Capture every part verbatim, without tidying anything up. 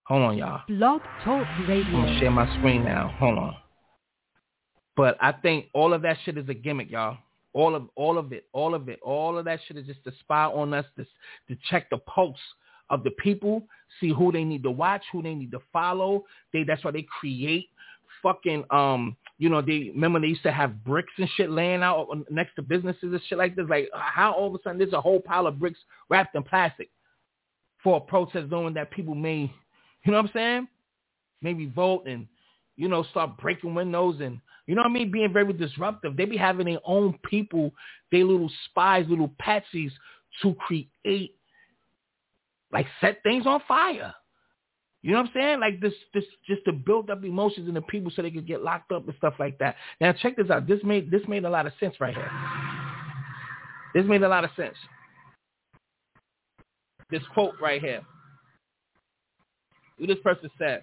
Hold on, y'all. Blog Talk Radio. I'm gonna share my screen now. Hold on. But I think all of that shit is a gimmick, y'all. All of all of it, all of it, all of that shit is just to spy on us, to, to check the pulse of the people, see who they need to watch, who they need to follow. They that's why they create fucking um, you know, they remember they used to have bricks and shit laying out next to businesses and shit like this. Like how all of a sudden there's a whole pile of bricks wrapped in plastic for a protest, knowing that people may, you know what I'm saying? Maybe vote and, you know, start breaking windows and, you know what I mean, being very disruptive. They be having their own people, they little spies, little patsies to create, like set things on fire. You know what I'm saying? Like this, this, just to build up emotions in the people so they could get locked up and stuff like that. Now check this out. This made this made a lot of sense right here. This made a lot of sense. This quote right here. What this person said.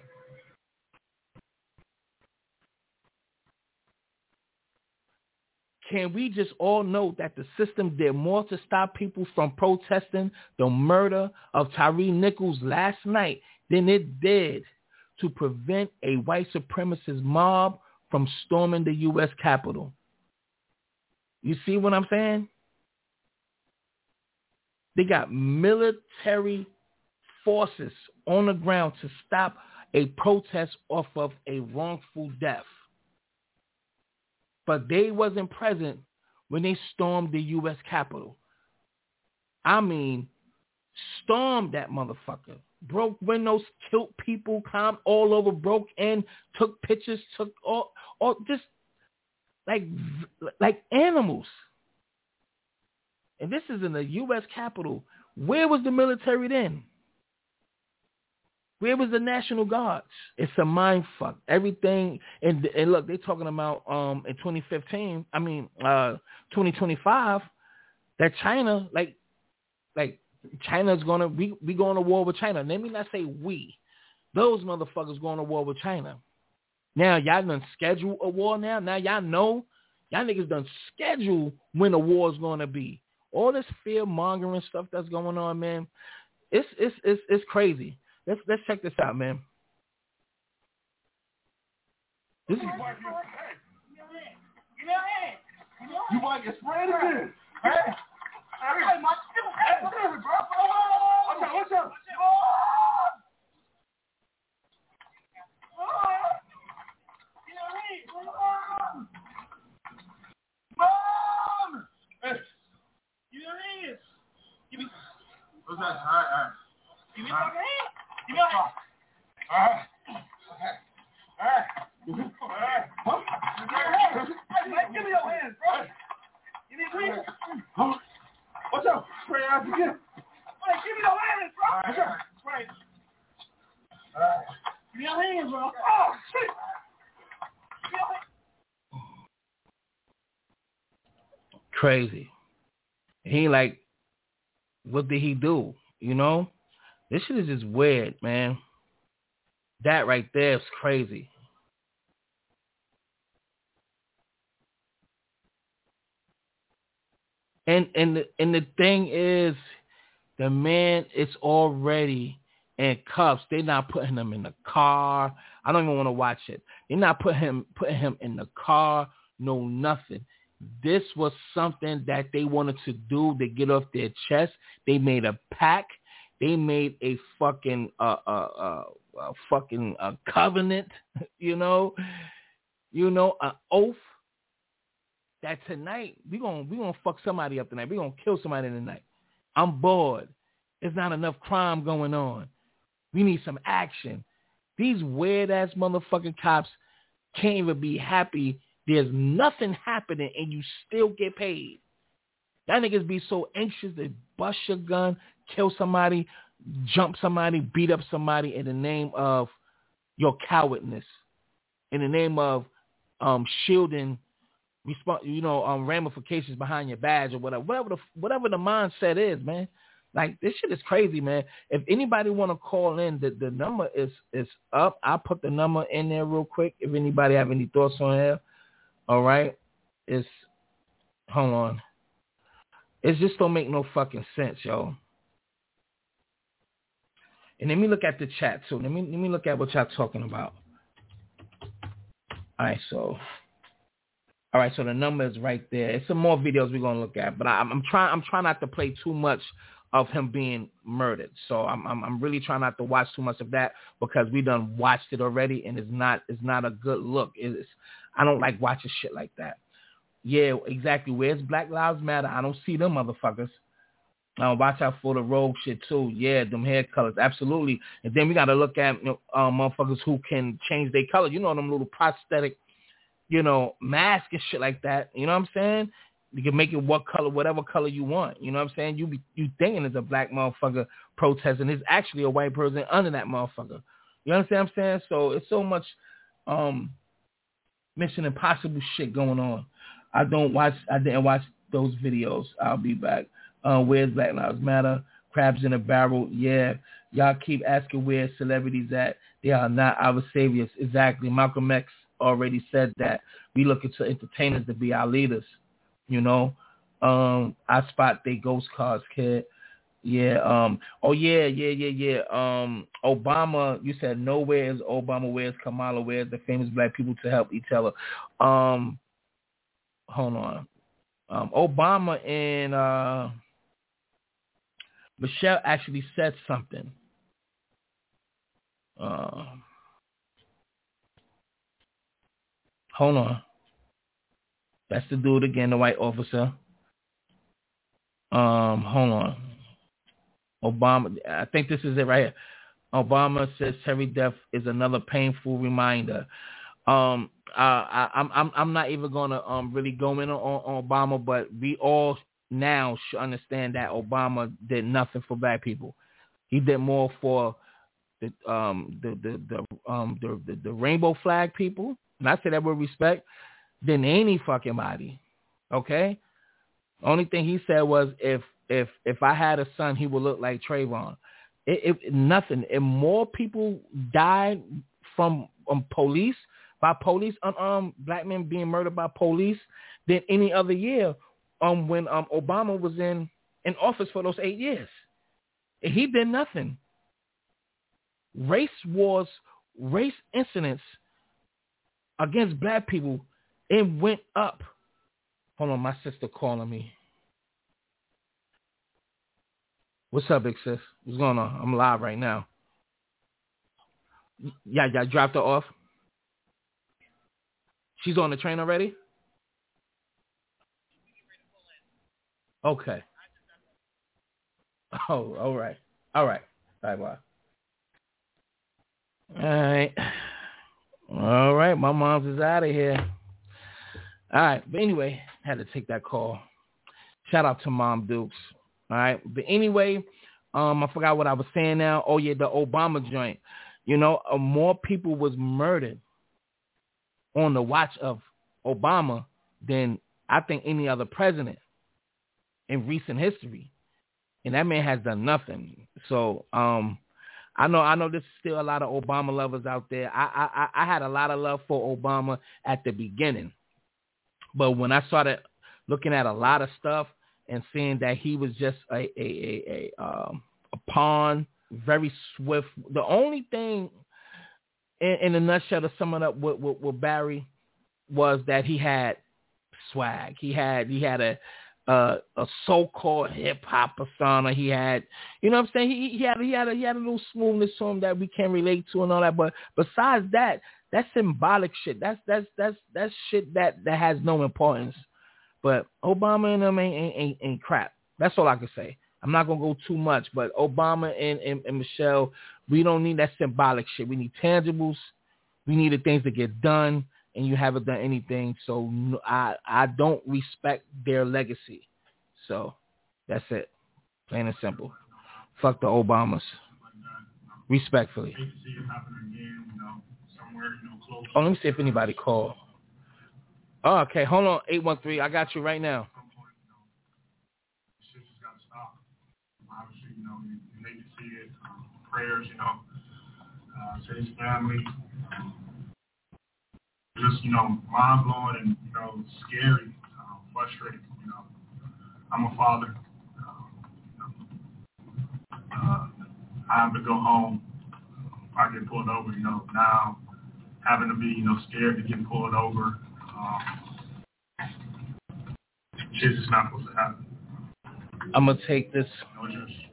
Can we just all know that the system did more to stop people from protesting the murder of Tyre Nichols last night than it did to prevent a white supremacist mob from storming the U S Capitol? You see what I'm saying? They got military forces on the ground to stop a protest off of a wrongful death. But they wasn't present when they stormed the U S Capitol. I mean, stormed that motherfucker. Broke windows, killed people, climbed all over, broke in, took pictures, took all, all just like, like animals. And this is in the U S Capitol. Where was the military then? Where was the National Guards? It's a mind fuck. Everything, and, and look, they're talking about um in twenty fifteen, I mean, uh, twenty twenty-five, that China, like, like China's going to, we, we going to war with China. Let me not say we. Those motherfuckers going to war with China. Now, y'all done schedule a war now. Now, y'all know, y'all niggas done schedule when the war is going to be. All this fear-mongering stuff that's going on, man, it's, it's, it's, it's crazy. Let's let's check this out, man. This is you want to get sprayed again? Hey, hey, my hey, bro. What's up? What's up? Mom! Hey, you know this? Give me. What's that? All right, all right. Give me some hand. You know how? All right. All right. All right. Huh? Give me your hands, bro. Give me your hands. Huh? What's up? Spray out again. Hey, give me your hands, bro. All right. What's up? Spray. All right. Give me your hands, bro. Oh, shit. Give me your hands. Crazy. He like, what did he do? You know? This shit is just weird, man. That right there is crazy. And and the, and the thing is, the man is already in cuffs. They're not putting him in the car. I don't even want to watch it. They're not putting him putting him in the car. No, nothing. This was something that they wanted to do to get off their chest. They made a pact. They made a fucking uh uh uh, uh fucking uh, covenant, you know, you know, an oath that tonight we gonna we gonna fuck somebody up tonight. We gonna kill somebody tonight. I'm bored. There's not enough crime going on. We need some action. These weird ass motherfucking cops can't even be happy. There's nothing happening and you still get paid. That niggas be so anxious to bust your gun, kill somebody, jump somebody, beat up somebody in the name of your cowardness, in the name of um, shielding, resp- you know, um, ramifications behind your badge or whatever, whatever the whatever the mindset is, man. Like this shit is crazy, man. If anybody want to call in, the, the number is is up. I'll put the number in there real quick. If anybody have any thoughts on here, all right. It's hold on. It just don't make no fucking sense, yo. And let me look at the chat too. Let me let me look at what y'all talking about. All right, so all right, so the number is right there. It's some more videos we're gonna look at, but I, I'm, I'm trying I'm trying not to play too much of him being murdered. So I'm, I'm I'm really trying not to watch too much of that because we done watched it already, and it's not it's not a good look. It's I don't like watching shit like that. Yeah, exactly. Where's Black Lives Matter? I don't see them motherfuckers. Uh, watch out for the rogue shit too. Yeah, them hair colors, absolutely. And then we got to look at you know, uh, motherfuckers who can change their color. You know, them little prosthetic, you know, mask and shit like that. You know what I'm saying? You can make it what color, whatever color you want. You know what I'm saying? You be you thinking it's a black motherfucker protesting. It's actually a white person under that motherfucker. You understand what I'm saying? So it's so much um, Mission Impossible shit going on. I don't watch. I didn't watch those videos. I'll be back. Uh, where's Black Lives Matter? Crabs in a barrel. Yeah. Y'all keep asking where celebrities at. They are not our saviors. Exactly. Malcolm X already said that. We looking to entertainers to be our leaders. You know, um, I spot they ghost cars, kid. Yeah. Um. Oh yeah. Yeah. Yeah. Yeah. Um. Obama. You said nowhere is Obama. Where's Kamala? Where's the famous black people to help each other? Um. Hold on. Um. Obama and uh, Michelle actually said something. Uh. Hold on. That's the dude again, the white officer. Um. Hold on. Obama, I think this is it right here. Obama says Terry death is another painful reminder. Um, uh, I, I'm I'm I'm not even gonna um really go in on, on Obama, but we all now should understand that Obama did nothing for black people. He did more for the um the the the um the the, the rainbow flag people, and I say that with respect, than any fucking body. Okay. Only thing he said was if if if I had a son, he would look like Trayvon. It, it nothing. If more people died from um, police by police, unarmed black men being murdered by police than any other year, um, when um Obama was in in office for those eight years, he did nothing. Race wars, race incidents against black people, it went up. Hold on, my sister calling me. What's up, big sis? What's going on? I'm live right now. Yeah, yeah, dropped her off. She's on the train already? Okay. Oh, all right. All right. Bye bye. All right. All right. My mom's is out of here. All right. But anyway, had to take that call. Shout out to Mom Dukes. All right. But anyway, um, I forgot what I was saying now. Oh, yeah, the Obama joint. You know, uh, more people was murdered on the watch of Obama than I think any other president in recent history. And that man has done nothing. So um, I know I know there's still a lot of Obama lovers out there. I, I I had a lot of love for Obama at the beginning. But when I started looking at a lot of stuff and seeing that he was just a a a, a, um, a pawn, very swift. The only thing in, in a nutshell to sum it up with, with, with Barry was that he had swag. He had he had a uh, a so-called hip hop persona. He had, you know what I'm saying? He, he had he had a, he had a little smoothness to him that we can relate to and all that. But besides that, that's symbolic shit. That's that's that's that's shit that, that has no importance. But Obama and them ain't, ain't, ain't, ain't crap. That's all I can say. I'm not gonna go too much, but Obama and, and, and Michelle, we don't need that symbolic shit. We need tangibles. We need the things to get done. And you haven't done anything, so I I don't respect their legacy. So that's it, plain and simple. Fuck the Obamas, respectfully. Oh, let me see if anybody called. Oh, okay, hold on, eight one three. I got you right now. Obviously, you know, you, you hate to see it. Um, prayers, you know, uh, to his family. Um, Just, you know, mind-blowing and, you know, scary, uh, frustrating, you know. I'm a father. Um, uh, I have to go home if I get pulled over. You know, now having to be, you know, scared to get pulled over. Um, shit's just not supposed to happen. I'm gonna take this. You know, just,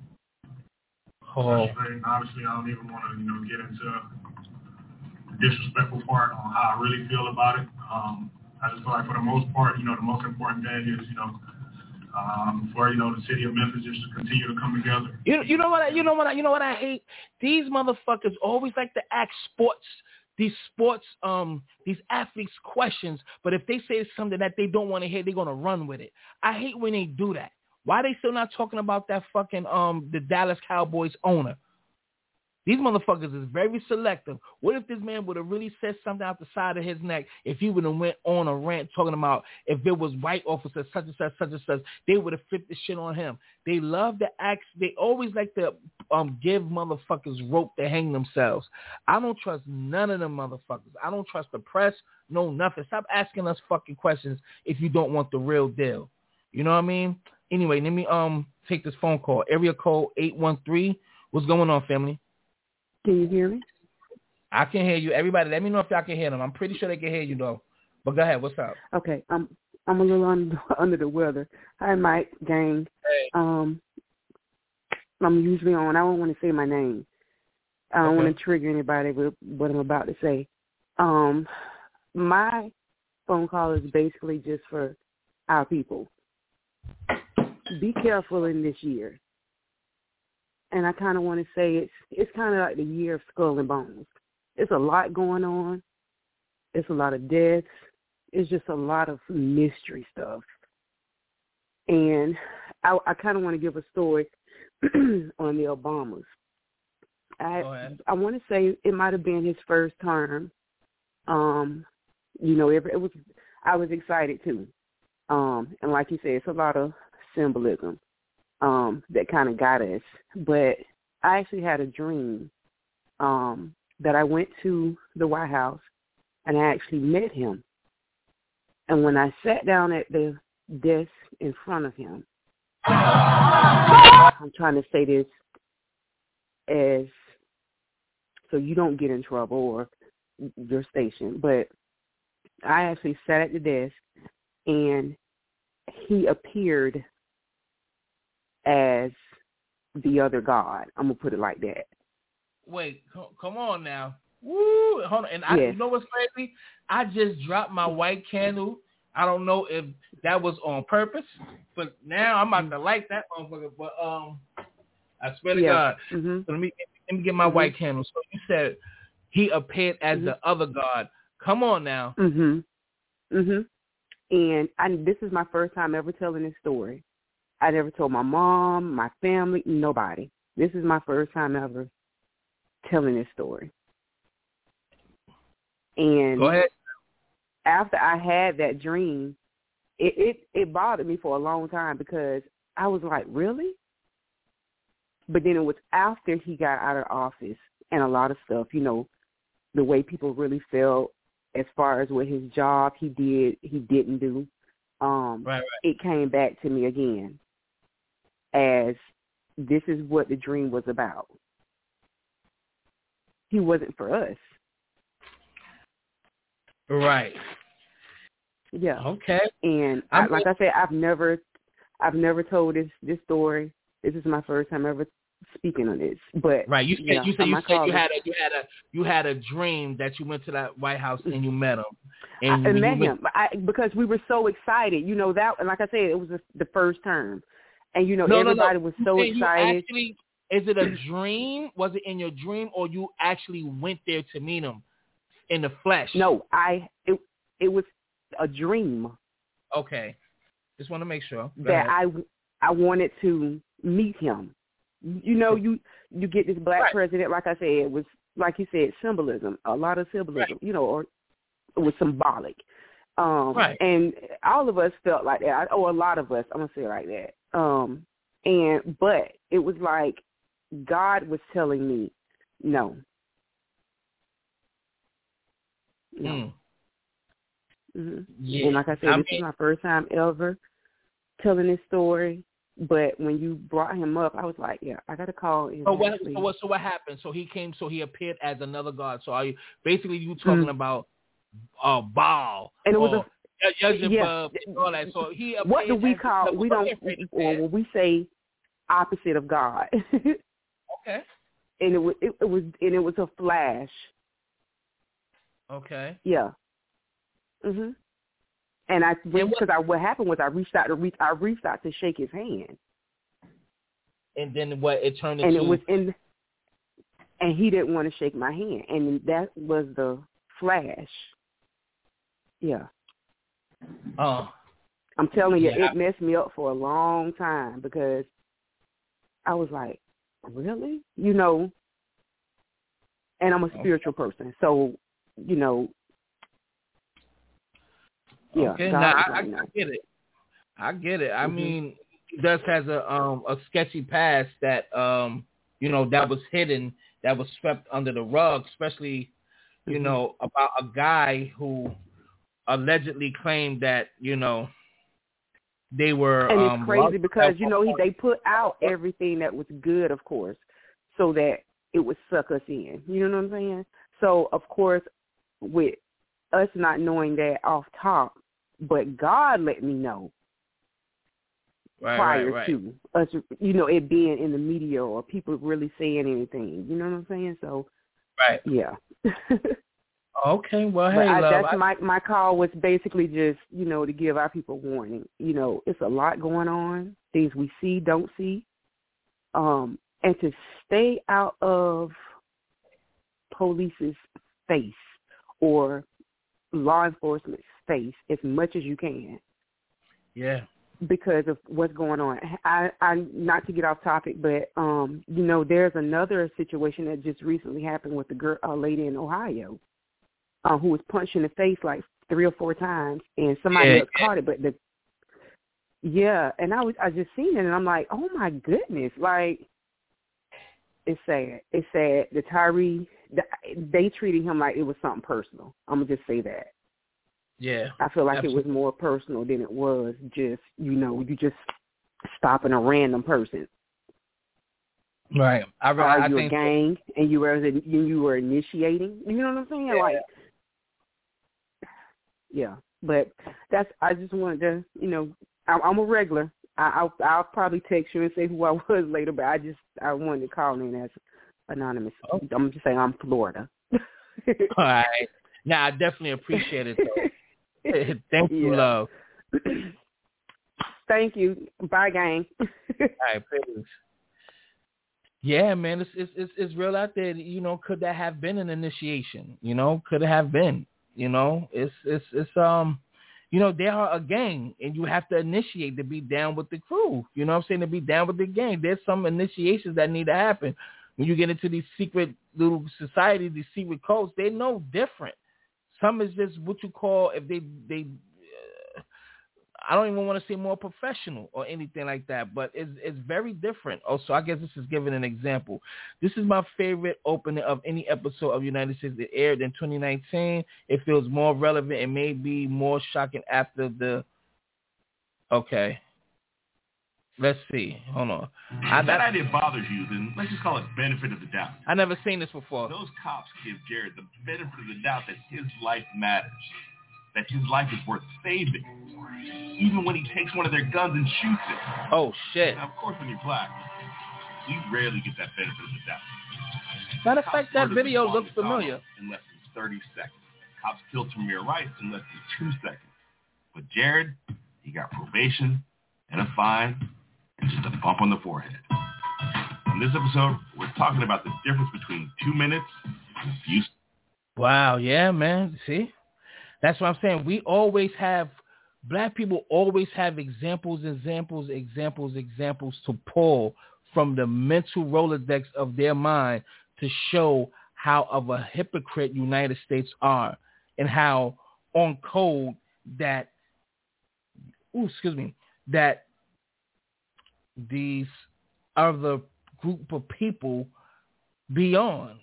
oh. Obviously, obviously, I don't even want to, you know, get into the disrespectful part on how I really feel about it. Um, I just feel like for the most part, you know, the most important thing is, you know, um, for, you know, the city of Memphis just to continue to come together. You you know what I, you know what I, you know what I hate? These motherfuckers always like to ask sports these sports um these athletes questions, but if they say something that they don't want to hear, they're gonna run with it. I hate when they do that. Why are they still not talking about that fucking um the Dallas Cowboys owner? These motherfuckers is very selective. What if this man would have really said something out the side of his neck if he would have went on a rant talking about if there was white officers such and such, such and such, they would have flipped the shit on him. They love to act. They always like to um give motherfuckers rope to hang themselves. I don't trust none of them motherfuckers. I don't trust the press. No, nothing. Stop asking us fucking questions if you don't want the real deal. You know what I mean? Anyway, let me um take this phone call. Area code eight one three. What's going on, family? Can you hear me? I can hear you. Everybody, let me know if y'all can hear them. I'm pretty sure they can hear you, though. But go ahead. What's up? Okay. I'm I'm a little under, under the weather. Hi, Mike, gang. Hey. Um, I'm usually on. I don't want to say my name. I don't Okay. want to trigger anybody with what I'm about to say. Um, my phone call is basically just for our people. Be careful in this year. And I kind of want to say it's it's kind of like the year of skull and bones. It's a lot going on. It's a lot of deaths. It's just a lot of mystery stuff. And I, I kind of want to give a story on the Obamas. I I want to say it might have been his first term. Um, you know, it, it was. I was excited too. Um, and like you said, it's a lot of symbolism. Um, that kind of got us. But I actually had a dream um, that I went to the White House and I actually met him. And when I sat down at the desk in front of him, I'm trying to say this as so you don't get in trouble or your station, but I actually sat at the desk and he appeared as the other God. I'm going to put it like that. Wait, c- come on now. Woo! Hold on. And I, yes. you know what's crazy? I just dropped my white candle. I don't know if that was on purpose, but now I'm about to light that motherfucker. But um, I swear to yeah. God. Mm-hmm. So let me let me get my mm-hmm. white candle. So you said he appeared as mm-hmm. the other God. Come on now. Mm-hmm. Mm-hmm. And I, this is my first time ever telling this story. I never told my mom, my family, nobody. This is my first time ever telling this story. And go ahead. After I had that dream, it, it, it bothered me for a long time because I was like, really? But then it was after he got out of office and a lot of stuff, you know, the way people really felt as far as what his job he did, he didn't do. Um, right, right. It came back to me again as this is what the dream was about. He wasn't for us. Right. Yeah. Okay. And I, like I said, I've never, I've never told this this story. This is my first time ever speaking on this. But right, you said you, know, you said you said you it, had a you had a you had a dream that you went to that White House and you met him. And I, I you, met you him I, because we were so excited. You know that, and like I said, it was the, the first term, and you know no, everybody no, no. was so you excited. Actually, is it a dream? Was it in your dream, or you actually went there to meet him in the flesh? No, I it it was a dream. Okay, just want to make sure Go that ahead. I I wanted to meet him. You know, you you get this black right. president. Like I said, it was like you said, symbolism, a lot of symbolism. Right. You know, or it was symbolic. Um, right. And all of us felt like that. Oh, a lot of us. I'm gonna say it like that. Um, and but it was like God was telling me, no, no. Mm. Mm-hmm. Yeah. And like I said, I this mean, is my first time ever telling this story. But when you brought him up, I was like, yeah, I got to call. And so, what, actually... so what? So what happened? So he came. So he appeared as another god. So are you basically you talking mm. about uh, Baal and it was or a, yeah. all that? So he. What do we call? We don't. Or when we say opposite of God. Okay. And it was. It, it was. And it was a flash. Okay. Yeah. Mhm. And I because I what happened was I reached out to reach I reached out to shake his hand. And then what it turned into. And it was in. And he didn't want to shake my hand, and that was the flash. Yeah. Oh. I'm telling you, yeah. it messed me up for a long time because I was like, really? You know. And I'm a spiritual okay. person, so you know. Yeah, okay, God now I, like, I, no. I get it. I get it. I mm-hmm. mean, he does has a um a sketchy past that um you know that was hidden, that was swept under the rug, especially you mm-hmm. know about a guy who allegedly claimed that you know they were. And um, it's crazy because you know he, they put out everything that was good, of course, so that it would suck us in. You know what I'm saying? So of course, with us not knowing that off top. But God let me know right, prior right, right. to us, you know, it being in the media or people really saying anything. You know what I'm saying? So, right, yeah. Okay, well, but hey, I, love. That's I... my my call was basically just, you know, to give our people warning. You know, it's a lot going on, things we see, don't see, um, and to stay out of police's face or law enforcement's face as much as you can. Yeah. Because of what's going on. I, I not to get off topic, but um, you know, there's another situation that just recently happened with the girl, a lady in Ohio, uh, who was punched in the face like three or four times, and somebody yeah. else caught it. But the yeah, and I was I just seen it, and I'm like, oh my goodness, like it's sad. It's sad. The Tyree, they treated him like it was something personal. I'm gonna just say that. Yeah, I feel like absolutely. It was more personal than it was just, you know, you just stopping a random person. Right. I, or are I you think a gang so. and you were you were initiating? You know what I'm saying? Yeah. Like, yeah. But that's. I just wanted to, you know, I, I'm a regular. I, I'll I'll probably text you and say who I was later. But I just I wanted to call in as anonymous. Oh. I'm just saying I'm Florida. All right. Now I definitely appreciate it though. Thank you, yeah. love. Thank you. Bye, gang. All right, peace. Yeah, man, it's, it's it's it's real out there. You know, could that have been an initiation? You know, could it have been? You know, it's it's it's um, you know, they are a gang, and you have to initiate to be down with the crew. You know what I'm saying? To be down with the gang, there's some initiations that need to happen. When you get into these secret little societies, these secret codes, they're no different. Some is just what you call, if they, they uh, I don't even want to say more professional or anything like that, but it's it's very different. Also, I guess this is giving an example. This is my favorite opening of any episode of United States that aired in twenty nineteen. It feels more relevant and may be more shocking after the, okay. Let's see. Hold on. If I, that idea bothers you, then let's just call it benefit of the doubt. I never seen this before. Those cops give Jared the benefit of the doubt that his life matters, that his life is worth saving, even when he takes one of their guns and shoots it. Oh, shit. Now, of course, when you're black, we rarely get that benefit of the doubt. Matter of fact, that video looks familiar. In less than thirty seconds. Cops killed Tamir Rice in less than two seconds. But Jared, he got probation and a fine, and just a bump on the forehead. In this episode, we're talking about the difference between two minutes and a few. Wow, yeah, man. See? That's what I'm saying. We always have, black people always have examples, examples, examples, examples to pull from the mental Rolodex of their mind to show how of a hypocrite United States are and how on code that, ooh, excuse me, that these other group of people be on.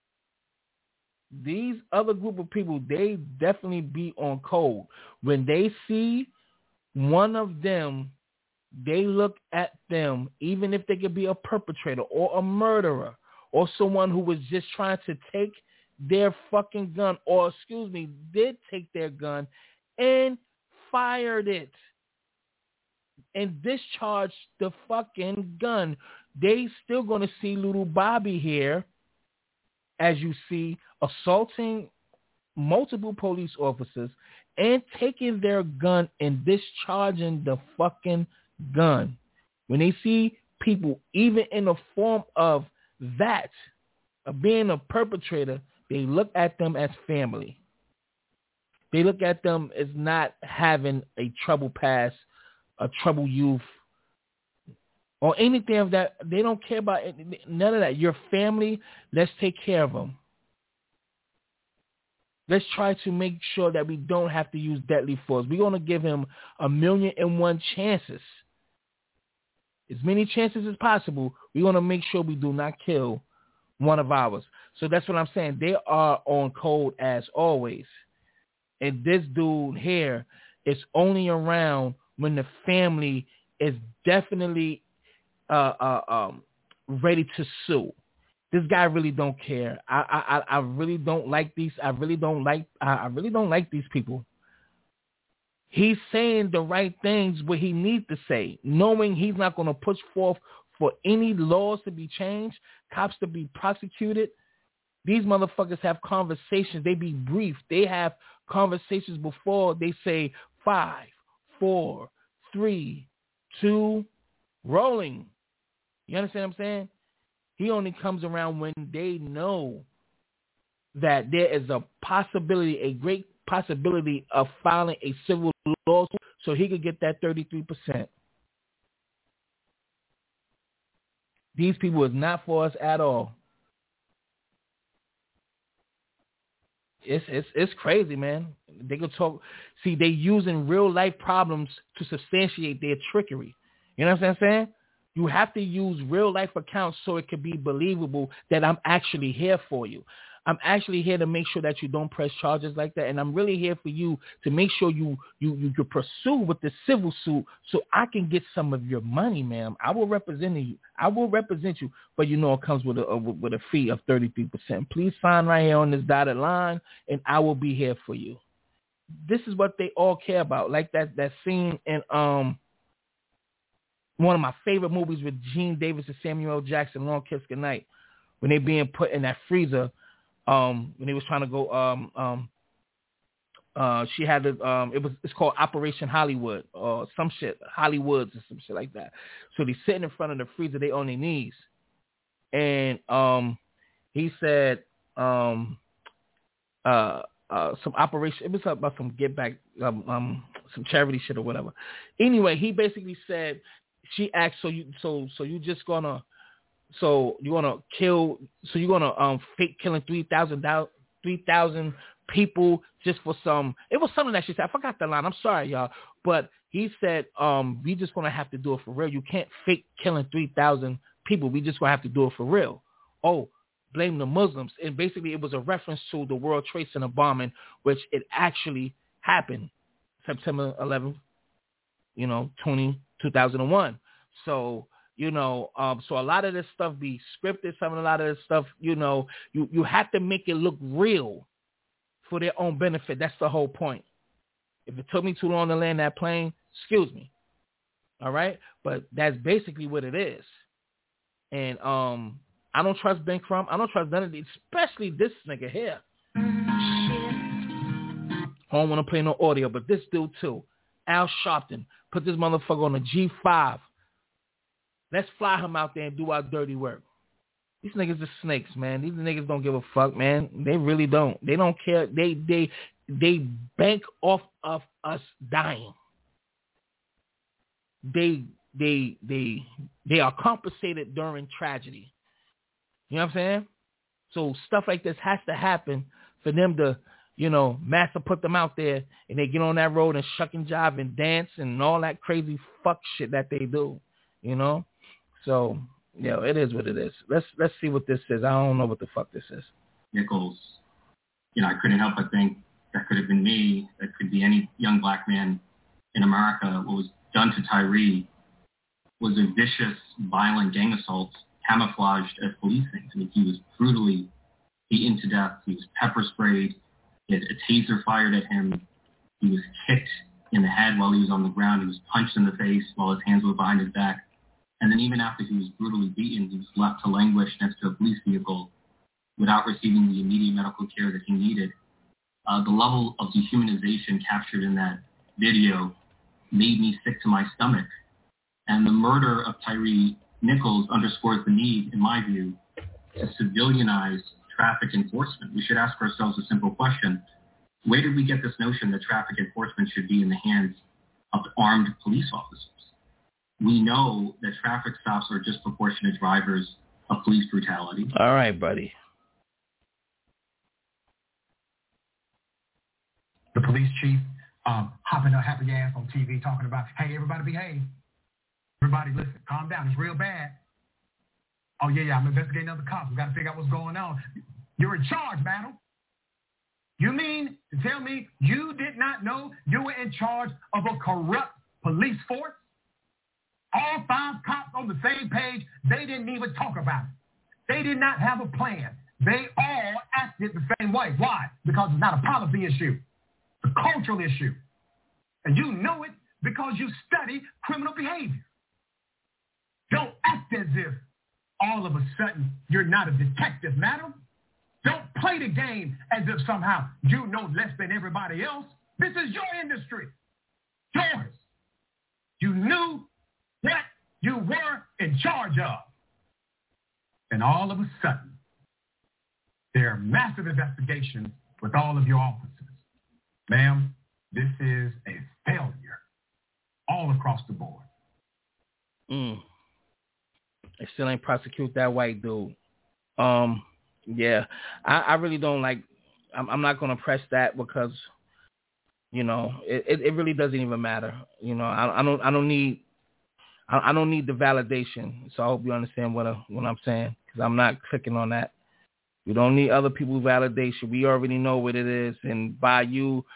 These other group of people, they definitely be on code. When they see one of them they look at them, even if they could be a perpetrator or a murderer or someone who was just trying to take their fucking gun, or excuse me, did take their gun and fired it and discharged the fucking gun. They still going to see little Bobby here, as you see, assaulting multiple police officers and taking their gun and discharging the fucking gun. When they see people, even in the form of that, of being a perpetrator, they look at them as family. They look at them as not having a troubled past, a troubled youth, or anything of that. They don't care about it, none of that. Your family, let's take care of them. Let's try to make sure that we don't have to use deadly force. We're going to give him a million and one chances. As many chances as possible. We're going to make sure we do not kill one of ours. So that's what I'm saying. They are on code as always. And this dude here is only around when the family is definitely uh, uh, um, ready to sue. This guy really don't care. I, I I really don't like these. I really don't like. I really don't like these people. He's saying the right things, what he needs to say, knowing he's not going to push forth for any laws to be changed, cops to be prosecuted. These motherfuckers have conversations. They be brief. They have conversations before they say five, four, three, two, rolling. You understand what I'm saying? He only comes around when they know that there is a possibility, a great possibility of filing a civil lawsuit so he could get that thirty-three percent. These people is not for us at all. It's it's it's crazy, man. They could talk. See, they using real life problems to substantiate their trickery. You know what I'm saying? You have to use real life accounts so it can be believable that I'm actually here for you. I'm actually here to make sure that you don't press charges like that. And I'm really here for you to make sure you you you can pursue with the civil suit so I can get some of your money, ma'am. I will represent you. I will represent you. But you know it comes with a, a with a fee of thirty-three percent. Please sign right here on this dotted line and I will be here for you. This is what they all care about. Like that that scene in um one of my favorite movies with Gene Davis and Samuel L. Jackson, Long Kiss Goodnight, when they being put in that freezer, um, when they was trying to go, um, um, uh, she had to, um, it was, it's called Operation Hollywood or some shit, Hollywoods or some shit like that. So they sitting in front of the freezer, they on their knees, and um, he said, um, uh, uh, some operation, it was about some get back, um, um, some charity shit or whatever. Anyway, he basically said. She asked, so you, so, so you just gonna, so you gonna kill, so you gonna um fake killing three thousand, three thousand people just for some. It was something that she said. I forgot the line. I'm sorry, y'all, but he said, um, we just gonna have to do it for real. You can't fake killing three thousand people. We just gonna have to do it for real. Oh, blame the Muslims, and basically it was a reference to the World Trade Center bombing, which it actually happened September eleventh, you know, twenty. two thousand one. So, you know, um, so a lot of this stuff be scripted. Some of a lot of this stuff, you know, you, you have to make it look real for their own benefit. That's the whole point. If it took me too long to land that plane, excuse me. All right. But that's basically what it is. And um, I don't trust Ben Crump. I don't trust none of these, especially this nigga here. I don't want to play no audio, but this dude too. Al Sharpton. Put this motherfucker on a G five. Let's fly him out there and do our dirty work. These niggas are snakes, man. These niggas don't give a fuck, man. They really don't. They don't care. They they they bank off of us dying. They they they they are compensated during tragedy. You know what I'm saying? So stuff like this has to happen for them to, you know, Master put them out there and they get on that road and shuck and jive and dance and all that crazy fuck shit that they do, you know? So, you know, it is what it is. Let's let's see what this is. I don't know what the fuck this is. Nichols, you know, I couldn't help but think that could have been me. That could be any young black man in America. What was done to Tyree was a vicious, violent gang assault camouflaged as police things. I mean, he was brutally beaten to death. He was pepper sprayed. He had a taser fired at him. He was kicked in the head while he was on the ground. He was punched in the face while his hands were behind his back. And then even after he was brutally beaten, he was left to languish next to a police vehicle without receiving the immediate medical care that he needed. Uh, the level of dehumanization captured in that video made me sick to my stomach. And the murder of Tyre Nichols underscores the need, in my view, to civilianize traffic enforcement. We should ask ourselves a simple question. Where did we get this notion that traffic enforcement should be in the hands of armed police officers? We know that traffic stops are disproportionate drivers of police brutality. All right, buddy. The police chief um, hopping a happy ass on T V talking about, hey, everybody behave. Everybody listen, calm down. It's real bad. Oh, yeah, yeah, I'm investigating other cops. We got to figure out what's going on. You're in charge, madam. You mean to tell me you did not know you were in charge of a corrupt police force? All five cops on the same page, they didn't even talk about it. They did not have a plan. They all acted the same way. Why? Because it's not a policy issue. It's a cultural issue. And you know it because you study criminal behavior. Don't act as if all of a sudden you're not a detective, madam. Don't play the game as if somehow you know less than everybody else. This is your industry. Yours. You knew what you were in charge of. And all of a sudden, there are massive investigations with all of your officers. Ma'am, this is a failure all across the board. Mm. They still ain't prosecute that white dude. Um, yeah, I, I really don't like, I'm, I'm not going to press that because, you know, it, it, it really doesn't even matter. You know, I, I don't, I don't need, I, I don't need the validation. So I hope you understand what, I, what I'm saying, because I'm not clicking on that. We don't need other people's validation. We already know what it is. And by you,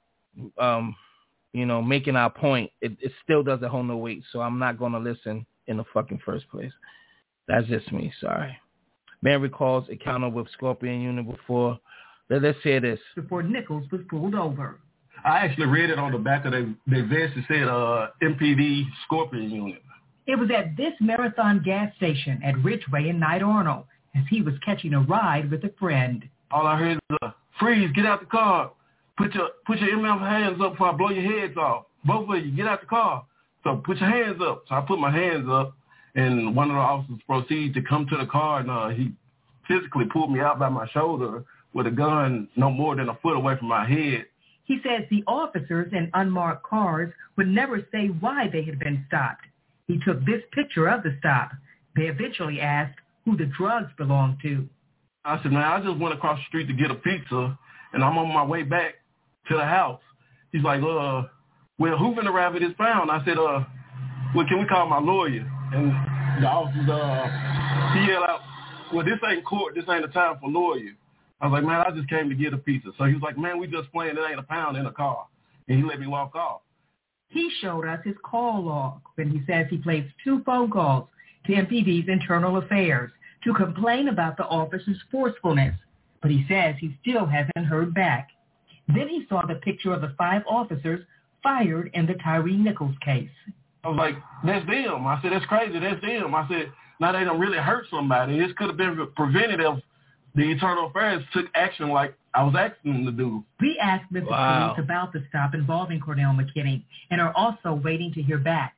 um, you know, making our point, it, it still doesn't hold no weight. So I'm not going to listen in the fucking first place. That's just me. Sorry. Man recalls encounter with Scorpion Unit before. Let, let's hear this. Before Nichols was pulled over. I actually read it on the back of the, the vest. It said uh, M P D Scorpion Unit. It was at this Marathon gas station at Ridgeway in Knight Arnold as he was catching a ride with a friend. All I heard is, uh, freeze, get out the car. Put your put your M F hands up before I blow your heads off. Both of you, get out the car. So put your hands up. So I put my hands up, and one of the officers proceeded to come to the car, and uh, he physically pulled me out by my shoulder with a gun no more than a foot away from my head. He says the officers in unmarked cars would never say why they had been stopped. He took this picture of the stop. They eventually asked who the drugs belonged to. I said, man, I just went across the street to get a pizza, and I'm on my way back to the house. He's like, uh, well, who finna rap it is found? I said, uh, well, can we call my lawyer? And the officers, uh, he yelled out, well, this ain't court. This ain't the time for lawyer. I was like, man, I just came to get a pizza. So he was like, man, we just playing. It ain't a pound in a car. And he let me walk off. He showed us his call log when he says he placed two phone calls to M P D's Internal Affairs to complain about the officer's forcefulness. But he says he still hasn't heard back. Then he saw the picture of the five officers fired in the Tyre Nichols case. I was like, that's them. I said, that's crazy. That's them. I said, now they done really hurt somebody. This could have been prevented if the Internal Affairs took action like I was asking them to do. We asked Mister Wow. Police about the stop involving Cornell McKinney and are also waiting to hear back.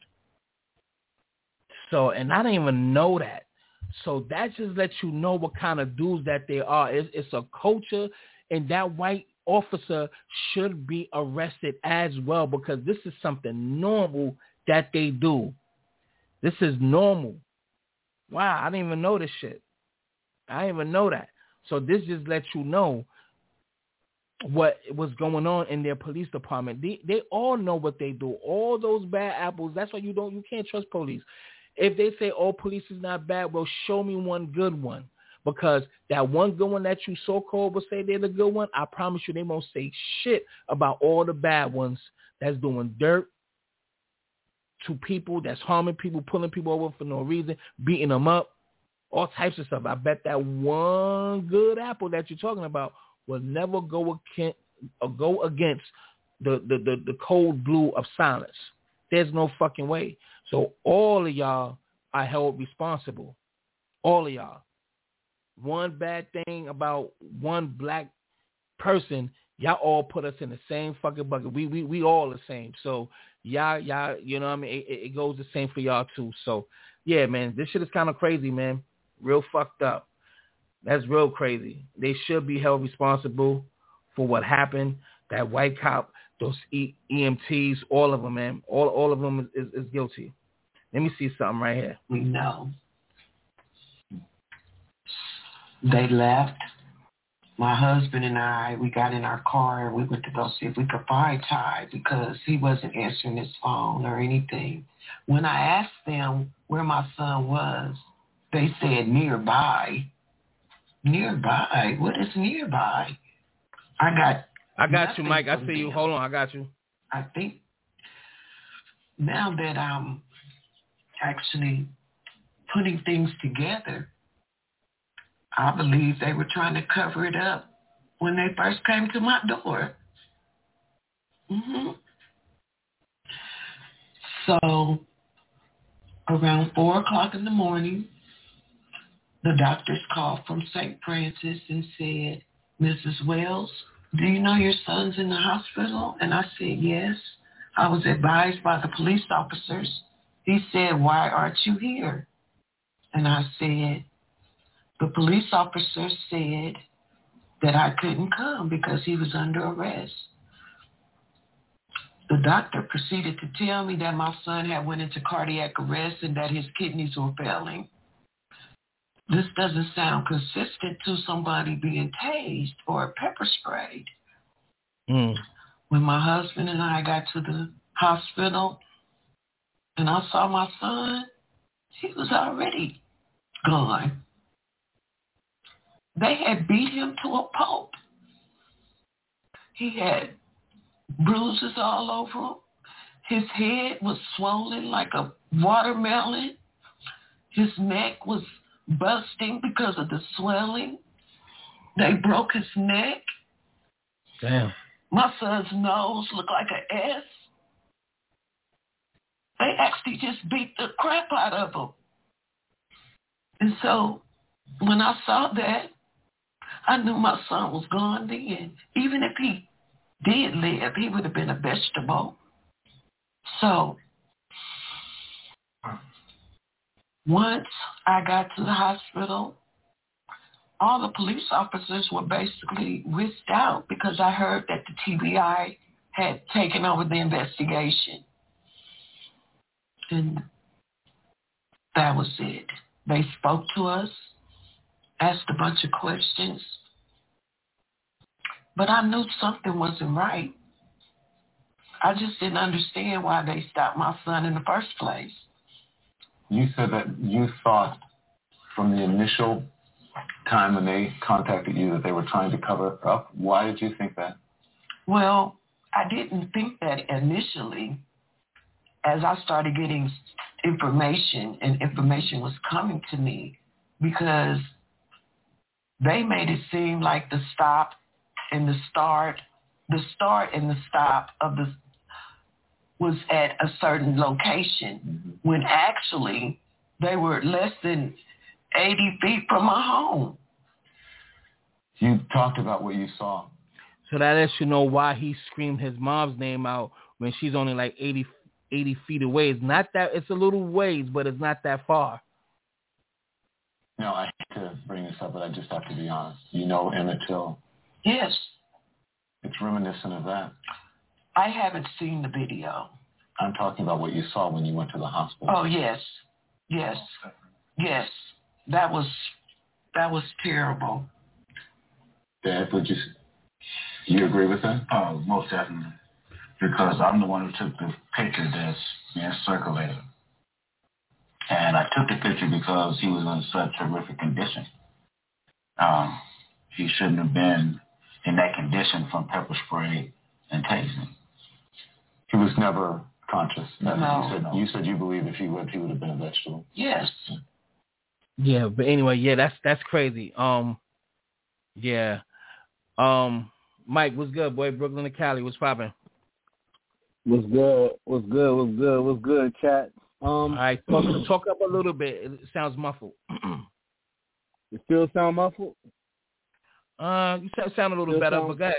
So, and I didn't even know that. So that just lets you know what kind of dudes that they are. It's, it's a culture, and that white officer should be arrested as well because this is something normal that they do. This is normal. Wow, I didn't even know this shit. I didn't even know that. So this just lets you know what was going on in their police department. They they all know what they do. All those bad apples. That's why you don't you can't trust police. If they say all police is not bad, well, show me one good one. Because that one good one that you so-called will say they're the good one, I promise you they won't say shit about all the bad ones that's doing dirt to people that's harming people, pulling people over for no reason, beating them up, all types of stuff. I bet that one good apple that you're talking about will never go against, or go against the, the, the, the cold blue of silence. There's no fucking way. So all of y'all are held responsible. All of y'all. One bad thing about one black person, y'all all put us in the same fucking bucket. We we we all the same. So y'all y'all, you know what I mean? It, it goes the same for y'all too. So yeah, man, this shit is kind of crazy, man. Real fucked up. That's real crazy. They should be held responsible for what happened. That white cop, those e- EMTs, all of them, man, all all of them is, is, is guilty. Let me see something right here. We know. They left. My husband and I, we got in our car and we went to go see if we could find Ty because he wasn't answering his phone or anything. When I asked them where my son was, they said nearby. Nearby? What is nearby? I got I got you, Mike. I see you. Hold on. I got you. I think now that I'm actually putting things together, I believe they were trying to cover it up when they first came to my door. Mm-hmm. So around four o'clock in the morning, the doctors called from Saint Francis and said, Missus Wells, do you know your son's in the hospital? And I said, yes. I was advised by the police officers. He said, why aren't you here? And I said, the police officer said that I couldn't come because he was under arrest. The doctor proceeded to tell me that my son had went into cardiac arrest and that his kidneys were failing. This doesn't sound consistent to somebody being tased or pepper sprayed. Mm. When my husband and I got to the hospital and I saw my son, he was already gone. They had beat him to a pulp. He had bruises all over him. His head was swollen like a watermelon. His neck was busting because of the swelling. They broke his neck. Damn. My son's nose looked like an S. They actually just beat the crap out of him. And so when I saw that, I knew my son was gone then. Even if he did live, he would have been a vegetable. So once I got to the hospital, all the police officers were basically whisked out because I heard that the T B I had taken over the investigation. And that was it. They spoke to us, asked a bunch of questions, but I knew something wasn't right. I just didn't understand why they stopped my son in the first place. You said that you thought from the initial time when they contacted you that they were trying to cover up. Why did you think that? Well, I didn't think that initially. As I started getting information, and information was coming to me, because they made it seem like the stop and the start, the start and the stop of the was at a certain location, mm-hmm. when actually they were less than eighty feet from my home. You talked about what you saw. So that lets you know why he screamed his mom's name out when she's only like eighty, eighty feet away. It's not that, it's a little ways, but it's not that far. No, I hate to bring this up, but I just have to be honest. You know Emmett Till? Yes. It's reminiscent of that. I haven't seen the video. I'm talking about what you saw when you went to the hospital. Oh, yes. Yes. Yes. That was, that was terrible. Dad, would you, you agree with that? Oh, most definitely. Because I'm the one who took the picture that's being circulated. And I took the picture because he was in such horrific condition. Um, he shouldn't have been in that condition from pepper spray and tasing. He was never conscious. No. You said you said you believe if he lived, he would have been a vegetable. Yes. Yeah, but anyway, yeah, that's that's crazy. Um, yeah. Um, Mike, what's good, boy? Brooklyn to Cali, what's poppin'? What's good? What's good? What's good? What's good, chat? Um, All right, talk, talk up a little bit. It sounds muffled. You still sound muffled? Uh, you sound, sound a little still better, sound, but go ahead.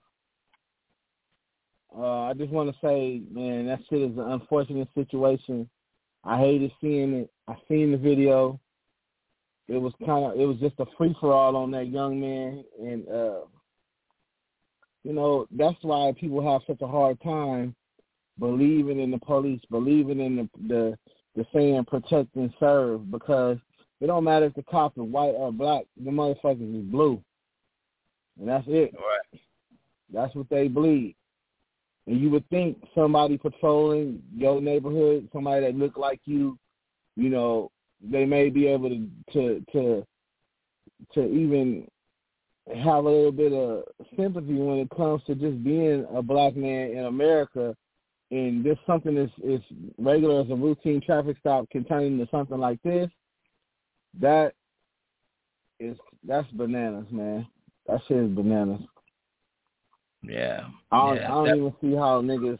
Uh, I just want to say, man, that shit is an unfortunate situation. I hated seeing it. I seen the video. It was kind of, it was just a free for all on that young man, and uh, you know, that's why people have such a hard time believing in the police, believing in the the, the saying protect and serve, because it don't matter if the cop is white or black, the motherfuckers is blue, and that's it. Right. That's what they bleed. And you would think somebody patrolling your neighborhood, somebody that looked like you, you know, they may be able to to to, to even have a little bit of sympathy when it comes to just being a black man in America, and this something that's is regular as a routine traffic stop can turn into something like this. That is that's bananas, man. That shit is bananas. Yeah. I don't, yeah, I don't that, even see how niggas.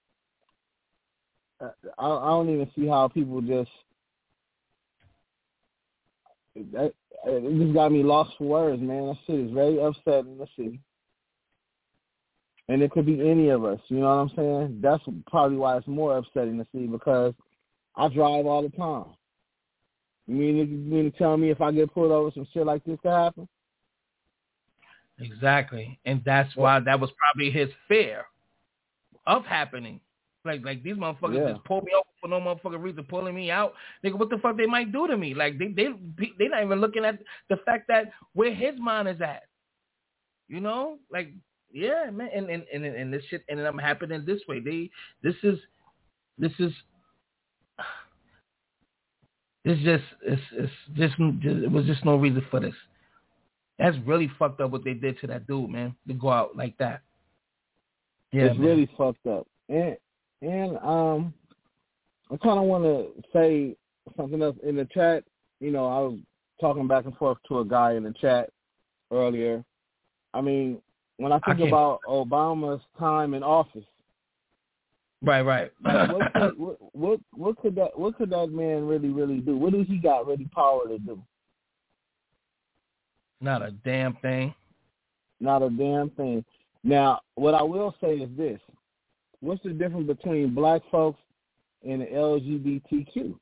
I, I don't even see how people just. That, it just got me lost for words, man. That shit is very upsetting to see. And it could be any of us, you know what I'm saying? That's probably why it's more upsetting to see, because I drive all the time. You mean, you mean to tell me if I get pulled over, some shit like this could happen? Exactly. And that's why that was probably his fear of happening. Like, like these motherfuckers Yeah. just pull me over for no motherfucking reason, pulling me out. Nigga, what the fuck they might do to me? Like, they they they not even looking at the fact that where his mind is at. You know, like, yeah, man. And and and, and this shit ended up happening this way. They this is this is it's just it's it's just it was just no reason for this. That's really fucked up what they did to that dude, man. To go out like that. Yeah, it's man. really fucked up. And and um, I kind of want to say something else in the chat. You know, I was talking back and forth to a guy in the chat earlier. I mean, when I think I about Obama's time in office, right, right. what, could, what what what could that what could that man really really do? What do he got really power to do? Not a damn thing. Not a damn thing. Now, what I will say is this. What's the difference between black folks and the L G B T Q?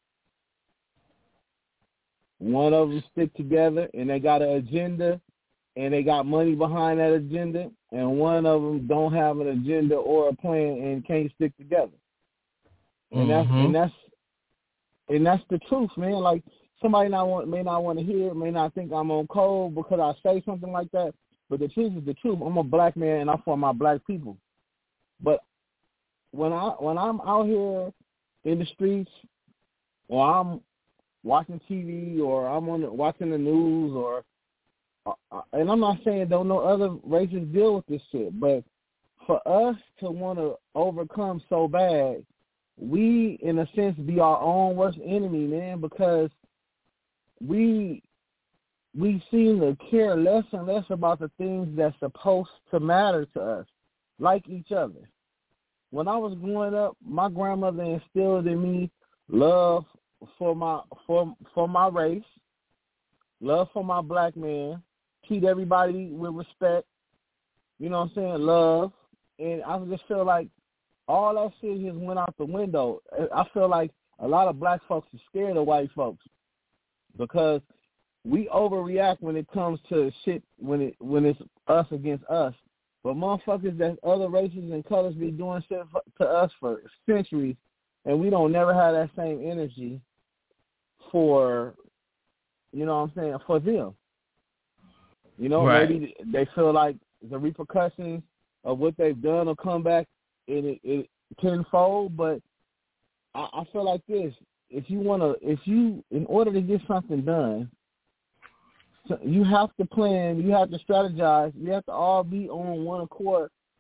One of them stick together, and they got an agenda, and they got money behind that agenda, and one of them don't have an agenda or a plan and can't stick together. And that's mm-hmm. and that's and that's the truth, man. Like, somebody not want, may not want to hear it, may not think I'm on cold because I say something like that, but the truth is the truth. I'm a black man, and I'm for my black people. But when I when I'm out here in the streets, or I'm watching T V, or I'm on the, watching the news, or uh, and I'm not saying don't know other races deal with this shit, but for us to want to overcome so bad, we in a sense be our own worst enemy, man, because we we seem to care less and less about the things that's supposed to matter to us, like each other. When I was growing up, my grandmother instilled in me love for my for for my race, love for my black man, treat everybody with respect, you know what I'm saying, love. And I just feel like all that shit just went out the window. I feel like a lot of black folks are scared of white folks because we overreact when it comes to shit when it when it's us against us. But motherfuckers that other races and colors be doing shit for, to us for centuries, and we don't never have that same energy for, you know what I'm saying, for them. You know, right. Maybe they feel like the repercussions of what they've done will come back in it, it tenfold. But I, I feel like this: if you want to, if you, in order to get something done, so you have to plan, you have to strategize, you have to all be on one accord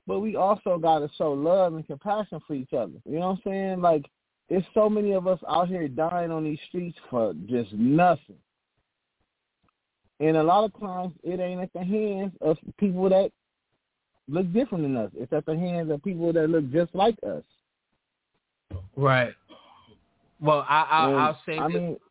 but we also got to show love and compassion for each other. You know what I'm saying? Like, there's so many of us out here dying on these streets for just nothing. And a lot of times it ain't at the hands of people that look different than us. It's at the hands of people that look just like us. Right. Well, I, I, and, I'll say I this. mean,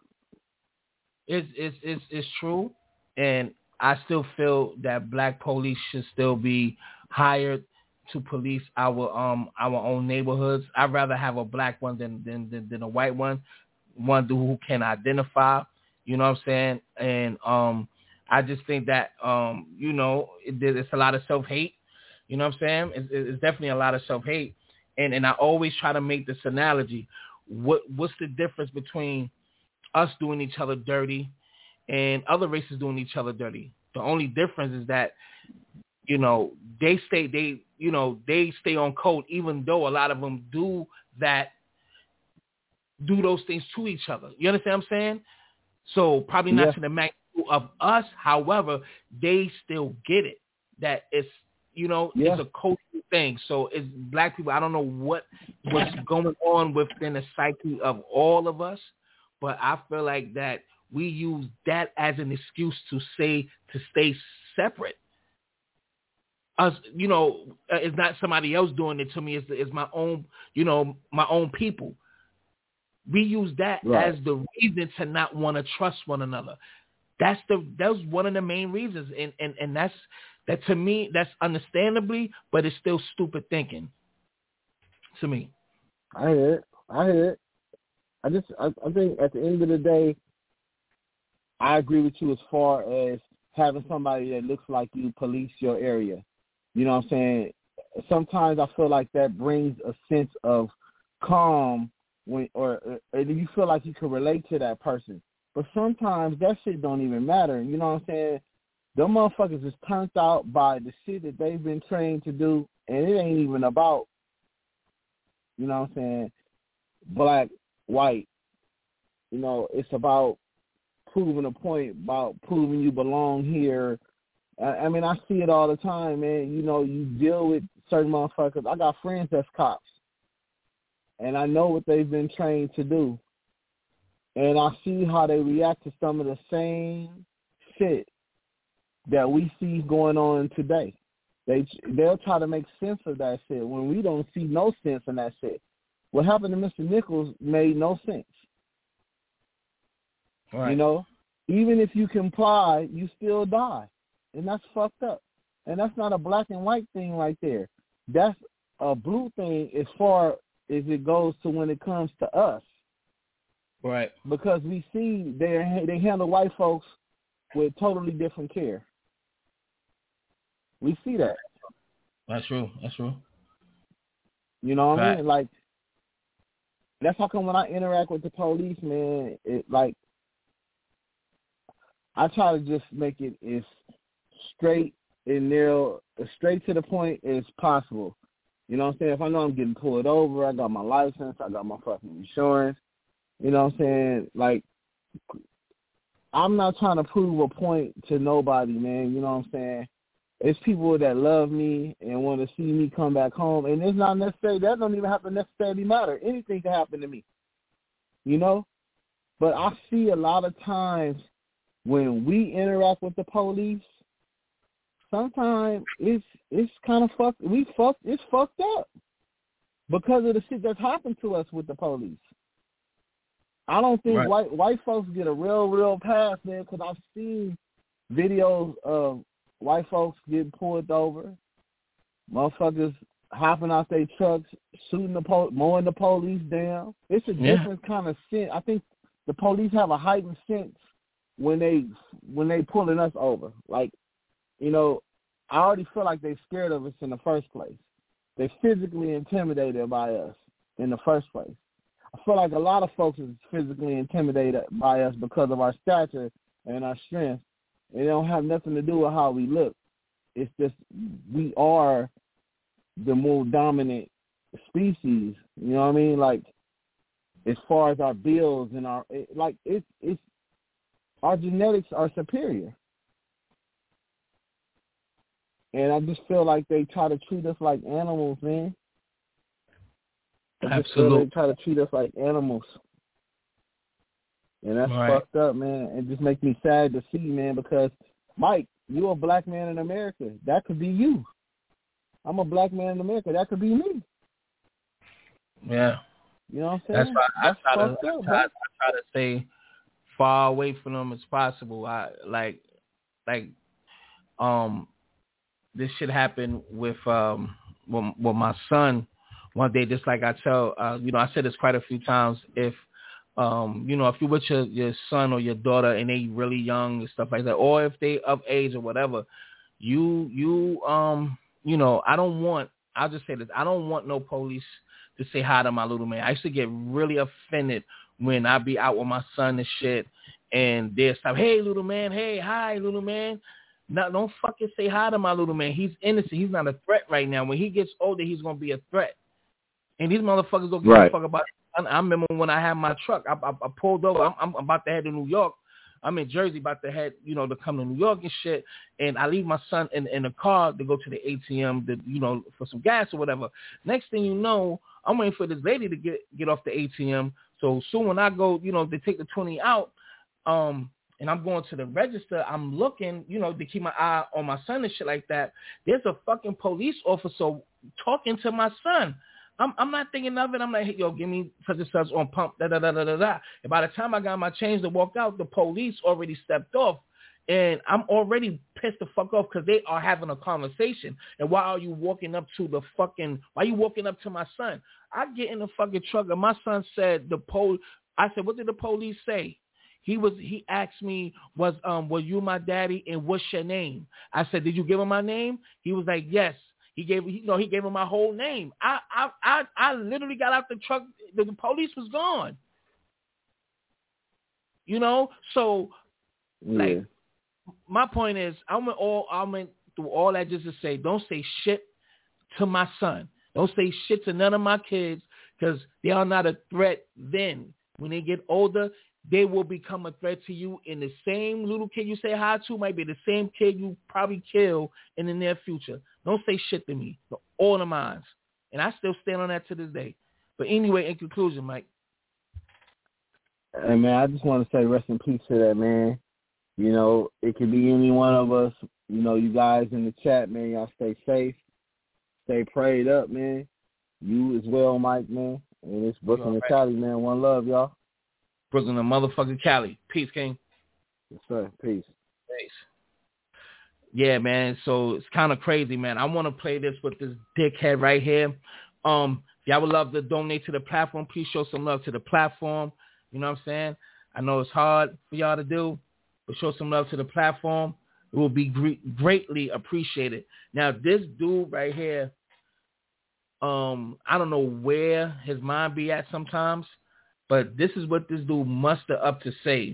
it's, it's, it's, it's true, and I still feel that black police should still be hired to police our um our own neighborhoods. I'd rather have a black one than than than, than a white one, one who can identify. You know what I'm saying? And um, I just think that um, you know, it, it's a lot of self-hate. You know what I'm saying? It's, it's definitely a lot of self-hate. And and I always try to make this analogy. What what's the difference between us doing each other dirty and other races doing each other dirty? The only difference is that, you know, they stay they you know they stay on code, even though a lot of them do that, do those things to each other. You understand what I'm saying? So probably not yeah. to the magnitude of us. However, they still get it that it's, you know, yeah. it's a cultural thing. So it's black people. I don't know what what's going on within the psyche of all of us, but I feel like that we use that as an excuse to say to stay separate. Us, you know, it's not somebody else doing it to me. It's, it's my own, you know, my own people. We use that right. as the reason to not want to trust one another. That's the that's one of the main reasons, and and and that's that to me. That's understandably, but it's still stupid thinking to me. I hear it. I hear it. I just I, I think at the end of the day, I agree with you as far as having somebody that looks like you police your area. You know what I'm saying? Sometimes I feel like that brings a sense of calm when, or, or you feel like you can relate to that person. But sometimes that shit don't even matter. You know what I'm saying? Them motherfuckers is turned out by the shit that they've been trained to do, and it ain't even about, you know what I'm saying, black, white. You know, it's about proving a point, about proving you belong here. I, I mean, I see it all the time, man. You know, you deal with certain motherfuckers. I got friends that's cops, and I know what they've been trained to do. And I see how they react to some of the same shit that we see going on today. They, they'll try to make sense of that shit when we don't see no sense in that shit. What happened to Mister Nichols made no sense. Right. You know, even if you comply, you still die. And that's fucked up. And that's not a black and white thing right there. That's a blue thing as far as it goes to when it comes to us. Right. Because we see they they handle white folks with totally different care. We see that. That's true. That's true. You know what right. I mean? Like, that's how come when I interact with the police, man, it like, I try to just make it as straight and narrow, as straight to the point as possible. You know what I'm saying? If I know I'm getting pulled over, I got my license, I got my fucking insurance. You know what I'm saying? Like, I'm not trying to prove a point to nobody, man. You know what I'm saying? It's people that love me and want to see me come back home. And it's not necessarily, that don't even have to necessarily matter. Anything can happen to me, you know? But I see a lot of times when we interact with the police, sometimes it's it's kind of fucked. We fucked. It's fucked up because of the shit that's happened to us with the police. I don't think right. white white folks get a real, real pass, man, because I've seen videos of white folks getting pulled over, motherfuckers hopping out their trucks, shooting the po- mowing the police down. It's a yeah. different kind of sense. I think the police have a heightened sense when they when they pulling us over. Like, you know, I already feel like they're scared of us in the first place. They're physically intimidated by us in the first place. I feel like a lot of folks is physically intimidated by us because of our stature and our strength. It don't have nothing to do with how we look. It's just we are the more dominant species. You know what I mean? Like, as far as our builds and our it, like it's it's our genetics are superior. And I just feel like they try to treat us like animals, man. I just feel Absolutely. they try to treat us like animals. And that's Right. fucked up, man. It just makes me sad to see, man, because, Mike, you're a black man in America. That could be you. I'm a black man in America. That could be me. Yeah. You know what I'm saying? That's why I That's try to, fucked I up, try, bro. I try to stay far away from them as possible. I like, like, um, this shit happened with um, with, with my son one day. Just like I tell, uh, you know, I said this quite a few times. If um, you know, if you're with your, your son or your daughter and they really young and stuff like that, or if they of age or whatever, you you um, you know, I don't want. I'll just say this. I don't want no police to say hi to my little man. I used to get really offended when I be out with my son and shit, and they'll stop, hey, little man, hey, hi, little man. No, don't fucking say hi to my little man. He's innocent. He's not a threat right now. When he gets older, he's going to be a threat. And these motherfuckers don't give Right. a fuck about it. I remember when I had my truck, I, I, I pulled over. I'm, I'm about to head to New York. I'm in Jersey, about to head, you know, to come to New York and shit. And I leave my son in, in the car to go to the A T M, to, you know, for some gas or whatever. Next thing you know, I'm waiting for this lady to get get off the A T M. So soon when I go, you know, they take the twenty out, um, and I'm going to the register, I'm looking, you know, to keep my eye on my son and shit like that. There's a fucking police officer talking to my son. I'm I'm not thinking of it. I'm like, hey, yo, give me such and such on pump, da da da da da da. And by the time I got my change to walk out, the police already stepped off. And I'm already pissed the fuck off because they are having a conversation. And why are you walking up to the fucking, why are you walking up to my son? I get in the fucking truck and my son said, the pol. I said, what did the police say? He was, he asked me, was, um, were you my daddy and what's your name? I said, did you give him my name? He was like, yes. He gave, you know, he gave him my whole name. I, I, I, I literally got out the truck. The, the police was gone. You know, so like, Yeah. my point is, I went all, I went through all that just to say, don't say shit to my son. Don't say shit to none of my kids because they are not a threat then. When they get older, they will become a threat to you. And the same little kid you say hi to might be the same kid you probably kill in the near future. Don't say shit to me. All the minds. And I still stand on that to this day. But anyway, in conclusion, Mike. Hey, man, I just want to say rest in peace to that, man. You know, it could be any one of us. You know, you guys in the chat, man, y'all stay safe. Stay prayed up, man. You as well, Mike, man. And it's Brooklyn and Cali, man. One love, y'all. Brooklyn and motherfucking Cali. Peace, King. Yes, sir. Peace. Peace. Yeah, man. So it's kind of crazy, man. I want to play this with this dickhead right here. Um, if y'all would love to donate to the platform, please show some love to the platform. You know what I'm saying? I know it's hard for y'all to do, but show some love to the platform. It will be gre- greatly appreciated. Now, this dude right here, um, I don't know where his mind be at sometimes, but this is what this dude muster up to say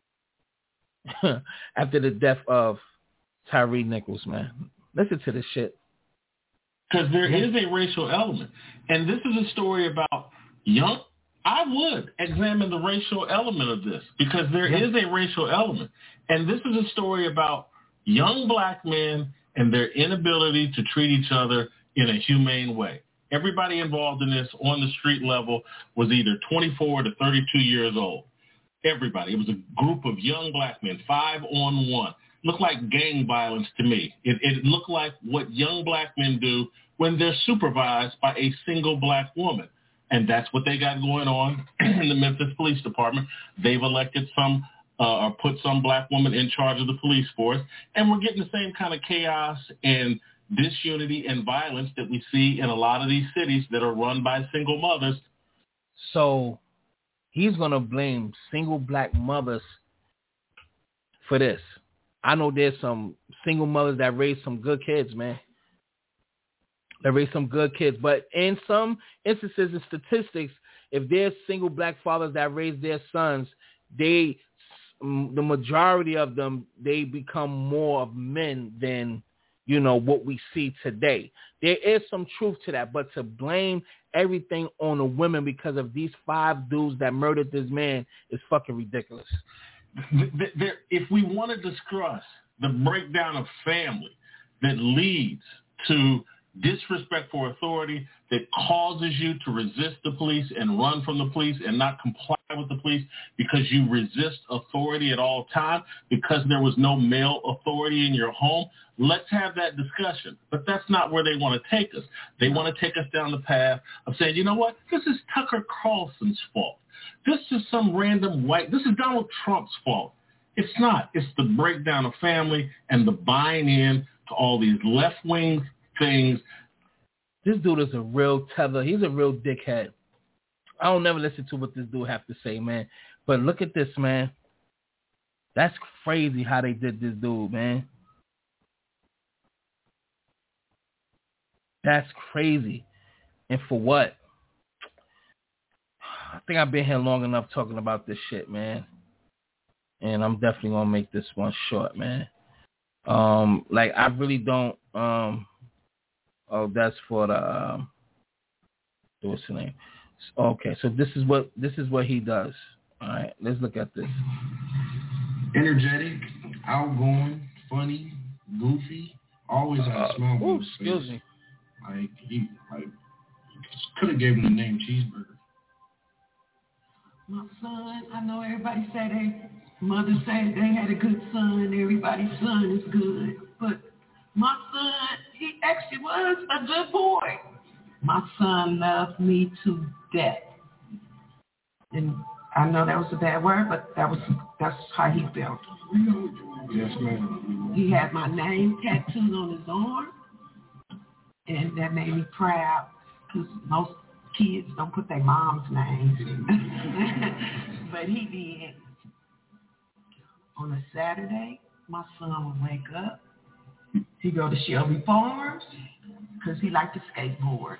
after the death of Tyree Nichols, man. Listen to this shit. Because there is a racial element. And this is a story about young. I would examine the racial element of this because there Yeah. is a racial element. And this is a story about young black men and their inability to treat each other in a humane way. Everybody involved in this on the street level was either twenty-four to thirty-two years old. Everybody. It was a group of young black men, five on one. Looked like gang violence to me. It, it looked like what young black men do when they're supervised by a single black woman. And that's what they got going on in the Memphis Police Department. They've elected some uh, or put some black woman in charge of the police force. And we're getting the same kind of chaos and disunity and violence that we see in a lot of these cities that are run by single mothers. So he's going to blame single black mothers for this. I know there's some single mothers that raise some good kids, man. That raise some good kids. But in some instances and statistics, if there's single black fathers that raise their sons, they, the majority of them, they become more of men than, you know, what we see today. There is some truth to that, but to blame everything on the women because of these five dudes that murdered this man is fucking ridiculous. There, if we want to discuss the breakdown of family, that leads to disrespect for authority, that causes you to resist the police and run from the police and not comply with the police because you resist authority at all times because there was no male authority in your home, let's have that discussion. But that's not where they want to take us. They want to take us down the path of saying, you know what, this is Tucker Carlson's fault. This is some random white, this is Donald Trump's fault. It's not. It's the breakdown of family and the buying in to all these left-wing things. This dude is a real tether. He's a real dickhead. I don't never listen to what this dude have to say, man. But look at this, man. That's crazy how they did this dude, man. That's crazy. And for what? I think I've been here long enough talking about this shit, man. And I'm definitely going to make this one short, man. Um, like, I really don't... Um, oh, that's for the... Um, what's the name? Okay, so this is what this is what he does. All right, let's look at this. Energetic, outgoing, funny, goofy, always had a smile on his face. Excuse me. Like, he like could have gave him the name Cheeseburger. My son, I know everybody say they, mother say they had a good son, everybody's son is good. But my son, he actually was a good boy. My son loved me to death. And I know that was a bad word, but that was that's how he felt. Yes, ma'am. He had my name tattooed on his arm, and that made me proud because most kids don't put their mom's names in. But he did. On a Saturday, my son would wake up. He'd go to Shelby Farms because he liked to skateboard.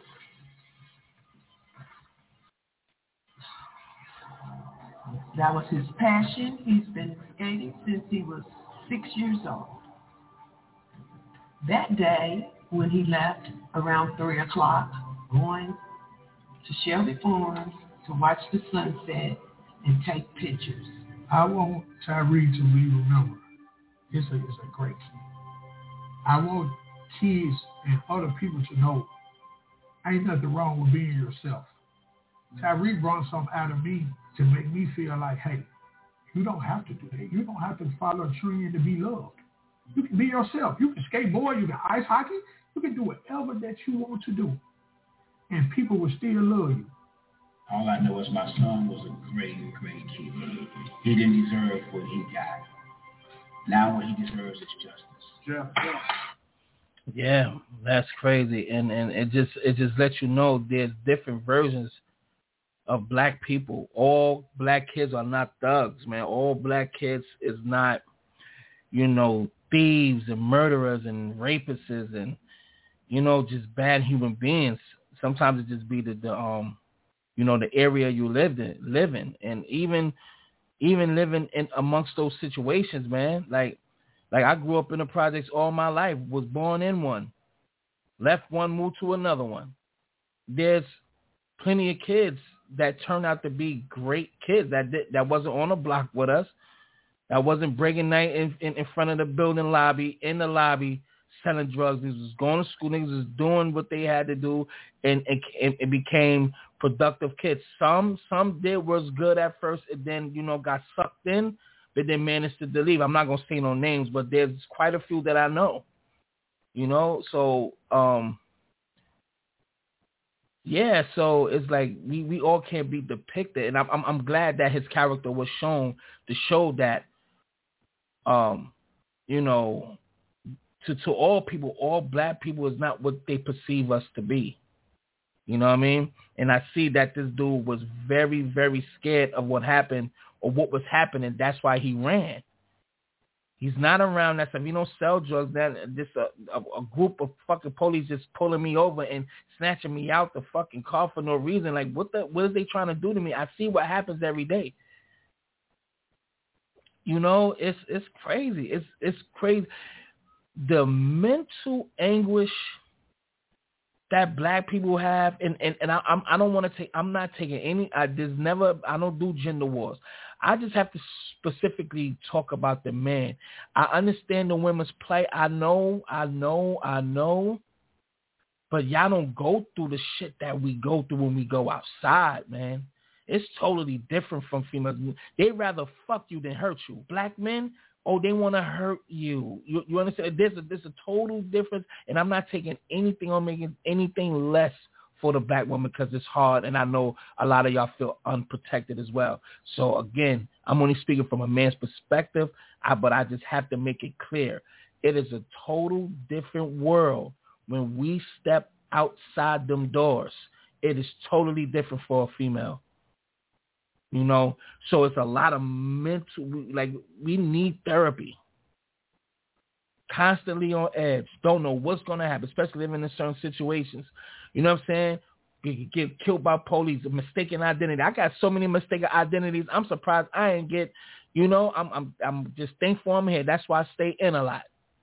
That was his passion. He's been skating since he was six years old. That day, when he left around three o'clock, going to Shelby Farms to watch the sunset and take pictures. I want Tyree to be remembered. It's a, it's a great kid. I want kids and other people to know ain't nothing wrong with being yourself. Tyree brought something out of me to make me feel like, hey, you don't have to do that. You don't have to follow a trend to be loved. You can be yourself. You can skateboard. You can ice hockey. You can do whatever that you want to do. And people will still love you. All I know is my son was a great, great kid. He didn't deserve what he got. Now what he deserves is justice. Yeah, yeah. Yeah, that's crazy. And and it just it just lets you know there's different versions of black people. All black kids are not thugs, man. All black kids is not, you know, thieves and murderers and rapists and, you know, just bad human beings. Sometimes it just be the, the um, you know, the area you lived in, live in, and even even living in amongst those situations, man. Like, like I grew up in the projects all my life. Was born in one, left one, moved to another one. There's plenty of kids that turned out to be great kids that did, that wasn't on the block with us, that wasn't breaking night in, in, in front of the building lobby, in the lobby, selling drugs. Niggas was going to school. Niggas was doing what they had to do, and it, it became productive kids. Some some did was good at first, and then, you know, got sucked in, but then managed to leave. I'm not going to say no names, but there's quite a few that I know, you know. So, um, yeah, so it's like we, we all can't be depicted, and I'm, I'm I'm glad that his character was shown to show that, um, you know, to to all people, all black people is not what they perceive us to be. You know what I mean? And I see that this dude was very, very scared of what happened or what was happening. That's why he ran. He's not around that stuff. You don't sell drugs. Then just a, a, a group of fucking police just pulling me over and snatching me out the fucking car for no reason. Like, what the? What are they trying to do to me? I see what happens every day. You know, it's it's crazy. It's it's crazy. The mental anguish that black people have, and and, and I I'm, I don't want to take. I'm not taking any. I there's never. I don't do gender wars. I just have to specifically talk about the men. I understand the women's play. I know, I know, I know. But y'all don't go through the shit that we go through when we go outside, man. It's totally different from females. They'd rather fuck you than hurt you. Black men, oh, they want to hurt you. You, you understand? There's a, there's a total difference, and I'm not taking anything or making anything less for the black woman because it's hard, and I know a lot of y'all feel unprotected as well. So, again, I'm only speaking from a man's perspective, I, but I just have to make it clear. It is a total different world when we step outside them doors. It is totally different for a female. You know, so it's a lot of mental, like, we need therapy. Constantly on edge. Don't know what's going to happen, especially living in certain situations. You know what I'm saying? Get, get killed by police, mistaken identity. I got so many mistaken identities. I'm surprised I ain't get, you know, I'm I'm I'm just thankful I'm here. That's why I stay in a lot.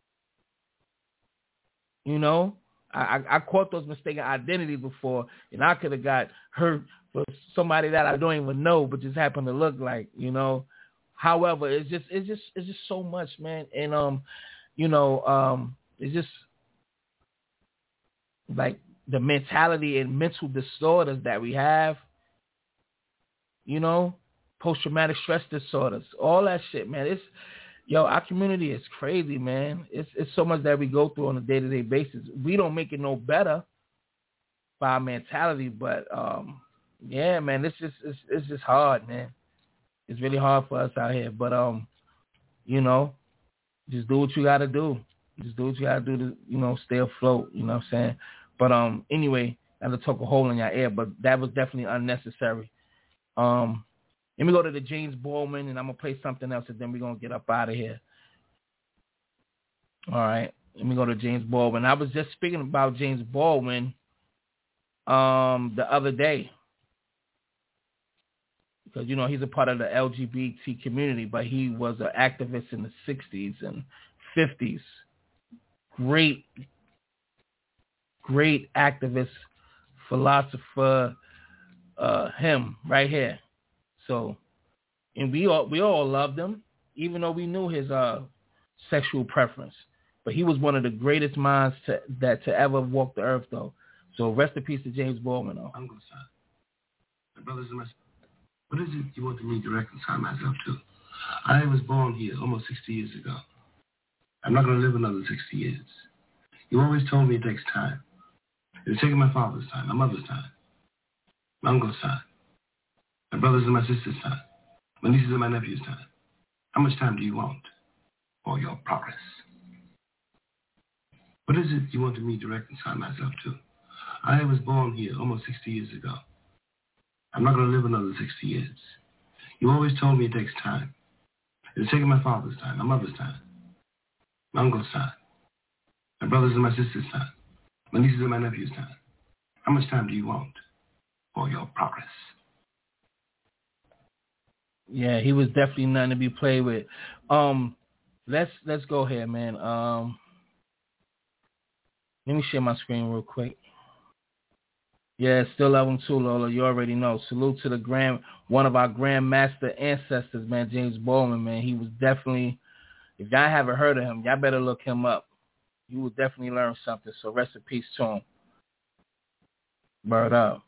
You know? I, I, I caught those mistaken identities before, and I could have got hurt for somebody that I don't even know, but just happen to look like, you know. However, it's just it's just it's just so much, man, and um, you know, um, it's just like the mentality and mental disorders that we have, you know, post-traumatic stress disorders, all that shit, man. It's Yo, our community is crazy, man. It's it's so much that we go through on a day-to-day basis. We don't make it no better by our mentality, but um, yeah, man, it's just it's it's just hard, man. It's really hard for us out here, but um, you know, just do what you got to do. Just do what you got to do to, you know, stay afloat. You know what I'm saying? But um, anyway, not to talk a hole in your ear, but that was definitely unnecessary. Um. Let me go to the James Baldwin, and I'm going to play something else, and then we're going to get up out of here. All right. Let me go to James Baldwin. I was just speaking about James Baldwin um, the other day because, you know, he's a part of the L G B T community, but he was an activist in the sixties and fifties. Great, great activist, philosopher, uh, him right here. So, and we all we all loved him, even though we knew his uh, sexual preference. But he was one of the greatest minds to, that to ever walk the earth, though. So rest in peace to James Baldwin, though. I'm going to start. My brothers and my sisters, what is it you want me to reconcile myself to? I was born here almost sixty years ago. I'm not going to live another sixty years. You always told me it takes time. It's taking my father's time, my mother's time, my uncle's time, my brothers and my sisters' time, my nieces and my nephews' time. How much time do you want for your progress? What is it you wanted me to reconcile myself to? I was born here almost sixty years ago. I'm not going to live another sixty years. You always told me it takes time. It's taking my father's time, my mother's time, my uncle's time, my brothers and my sisters' time, my nieces and my nephews' time. How much time do you want for your progress? Yeah, he was definitely nothing to be played with. Um, let's let's go ahead, man. Um, let me share my screen real quick. Yeah, still love him too, Lola. You already know. Salute to the grand, one of our grandmaster ancestors, man, James Baldwin, man. He was definitely, if y'all haven't heard of him, y'all better look him up. You will definitely learn something. So rest in peace to him. Bird up.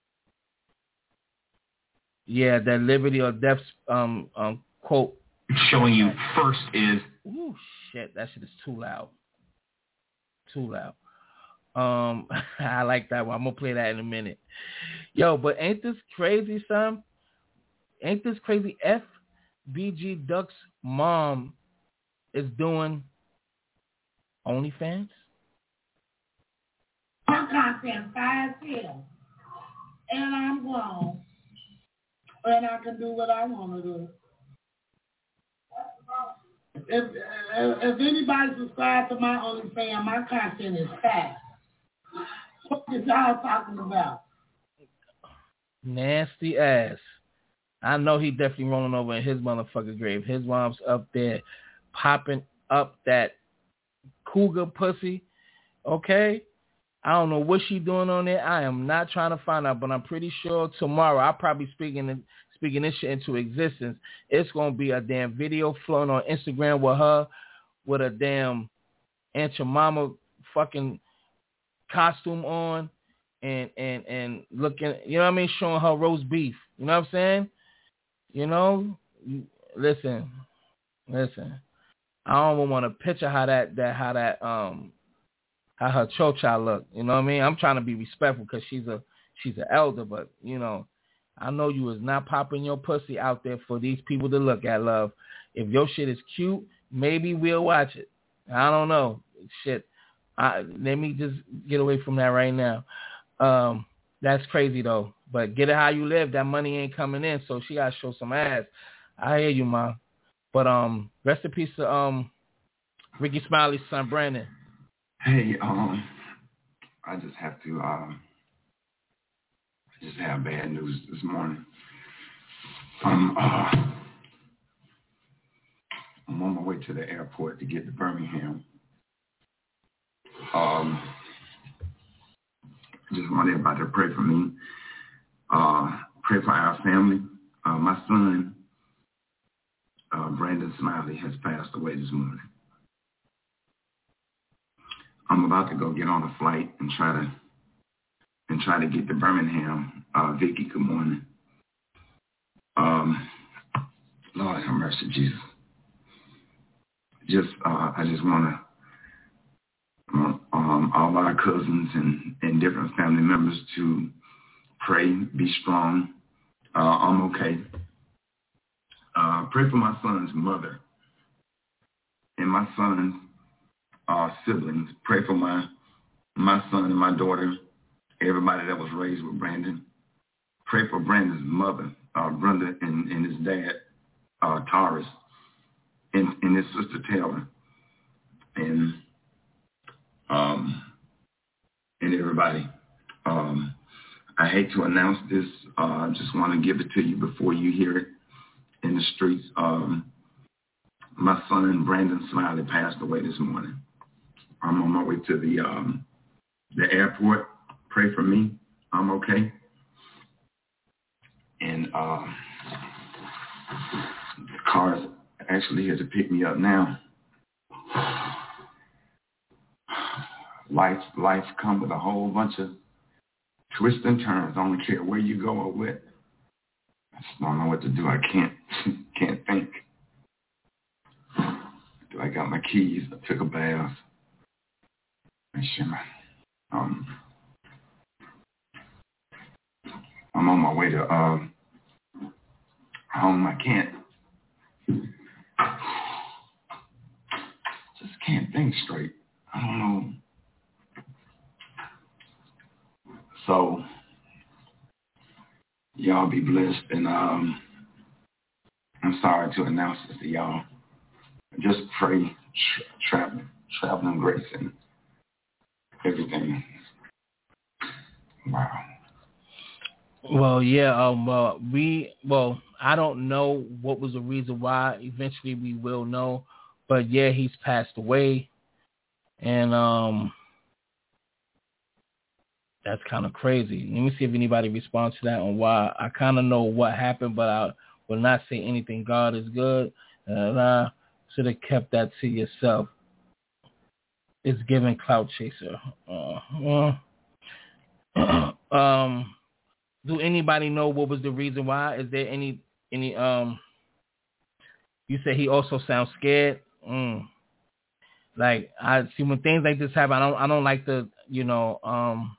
Yeah, that liberty or death um, um, quote. Showing you first is... Ooh, shit, that shit is too loud. Too loud. Um, I like that one. I'm going to play that in a minute. Yo, but ain't this crazy, son? Ain't this crazy? F B G Duck's mom is doing OnlyFans? My content five ten, and I'm grown. And I can do what I want to do. If, if if anybody subscribes to my OnlyFans, my content is fast. What is y'all talking about? Nasty ass. I know he definitely rolling over in his motherfucking grave. His mom's up there popping up that cougar pussy. Okay? I don't know what she doing on there. I am not trying to find out, but I'm pretty sure tomorrow I'll probably speak in the, speaking this shit into existence, it's gonna be a damn video floating on Instagram with her with a damn Aunt Your Mama fucking costume on and and and looking, you know what I mean, showing her roast beef. You know what I'm saying? You know, listen, listen. I don't even want to picture how that that how that um how her chocha look. You know what I mean? I'm trying to be respectful because she's a she's an elder, but you know, I know you is not popping your pussy out there for these people to look at, love. If your shit is cute, maybe we'll watch it. I don't know. Shit. I, let me just get away from that right now. Um, that's crazy though. But get it how you live. That money ain't coming in, so she gotta show some ass. I hear you, ma. But um, rest in peace to um, Ricky Smiley's son, Brandon. Hey, um, I just have to um, I just have bad news this morning. Um, uh, I'm on my way to the airport to get to Birmingham. Um, I just want everybody to pray for me. Uh, pray for our family. Uh, my son, uh, Brandon Smiley, has passed away this morning. I'm about to go get on a flight and try to and try to get to Birmingham. Uh, Vicky, good morning. Um, Lord have mercy, Jesus. Just, uh, I just want to. Um, all our cousins and, and different family members to pray, be strong. Uh, I'm okay. Uh, pray for my son's mother and my son's uh, siblings. Pray for my my son and my daughter, everybody that was raised with Brandon. Pray for Brandon's mother, uh, Brenda, and, and his dad, uh, Taurus, and, and his sister Taylor, and Um, and everybody. Um, I hate to announce this. I uh, just want to give it to you before you hear it in the streets. Um, my son, Brandon Smiley, passed away this morning. I'm on my way to the um, the airport. Pray for me. I'm okay. And uh, the car is actually here to pick me up now. Life, life comes with a whole bunch of twists and turns. I don't care where you go or what. I just don't know what to do. I can't, can't think. Do I got my keys? I took a bath. Make sure my, um, I'm on my way to um, home. I can't. Just can't think straight. I don't know. So, y'all be blessed, and um, I'm sorry to announce this to y'all. Just pray tra- traveling, traveling grace and everything. Wow. Well, yeah, um, uh, we, well, I don't know what was the reason why. Eventually we will know, but yeah, he's passed away, and um. That's kind of crazy. Let me see if anybody responds to that on why. I kind of know what happened, but I will not say anything. God is good. And I should have kept that to yourself. It's giving clout chaser. Uh, uh, um, do anybody know what was the reason why? Is there any, any, um, you say he also sounds scared. Mm. Like, I see when things like this happen, I don't, I don't like to, you know, um,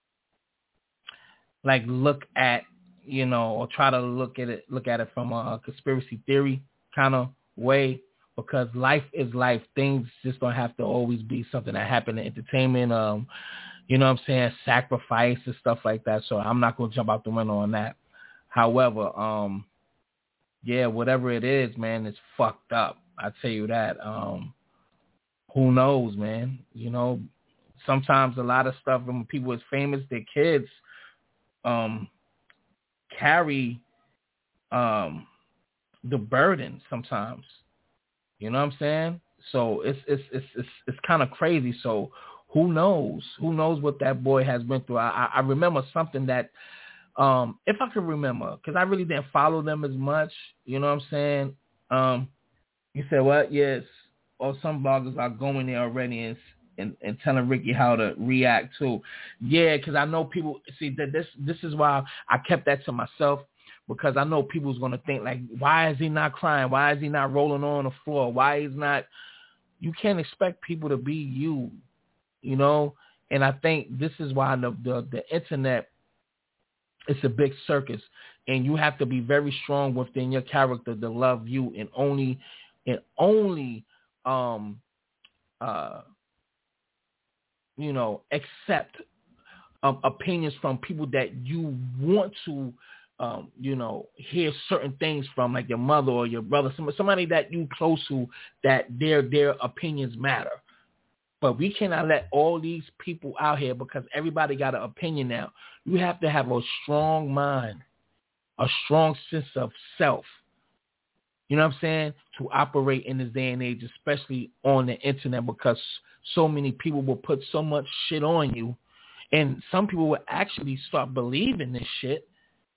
like look at, you know, or try to look at it, look at it from a conspiracy theory kind of way, because life is life. Things just don't have to always be something that happened in entertainment. Um, you know what I'm saying? Sacrifice and stuff like that. So I'm not going to jump out the window on that. However, um, yeah, whatever it is, man, it's fucked up. I tell you that. Um, who knows, man? You know, sometimes a lot of stuff when people is famous, their kids, Um, carry um, the burden sometimes. You know what I'm saying? So it's it's it's it's, it's kind of crazy. So who knows? Who knows what that boy has been through? I, I remember something that Um, if I can remember, because I really didn't follow them as much. You know what I'm saying? Um, you said what? Yes. Or some bloggers are going there already and and, and telling Ricky how to react to. Yeah, because I know people see that this this is why I kept that to myself, because I know people's gonna think like, why is he not crying? Why is he not rolling on the floor? Why is not? You can't expect people to be you, you know. And I think this is why the the, the internet, it's a big circus, and you have to be very strong within your character to love you, and only and only um uh you know accept um, opinions from people that you want to um you know hear certain things from, like your mother or your brother, somebody, somebody that you close to, that their their opinions matter. But we cannot let all these people out here, because everybody got an opinion now. You have to have a strong mind, a strong sense of self, you know what I'm saying, to operate in this day and age, especially on the internet, because so many people will put so much shit on you, and some people will actually start believing this shit.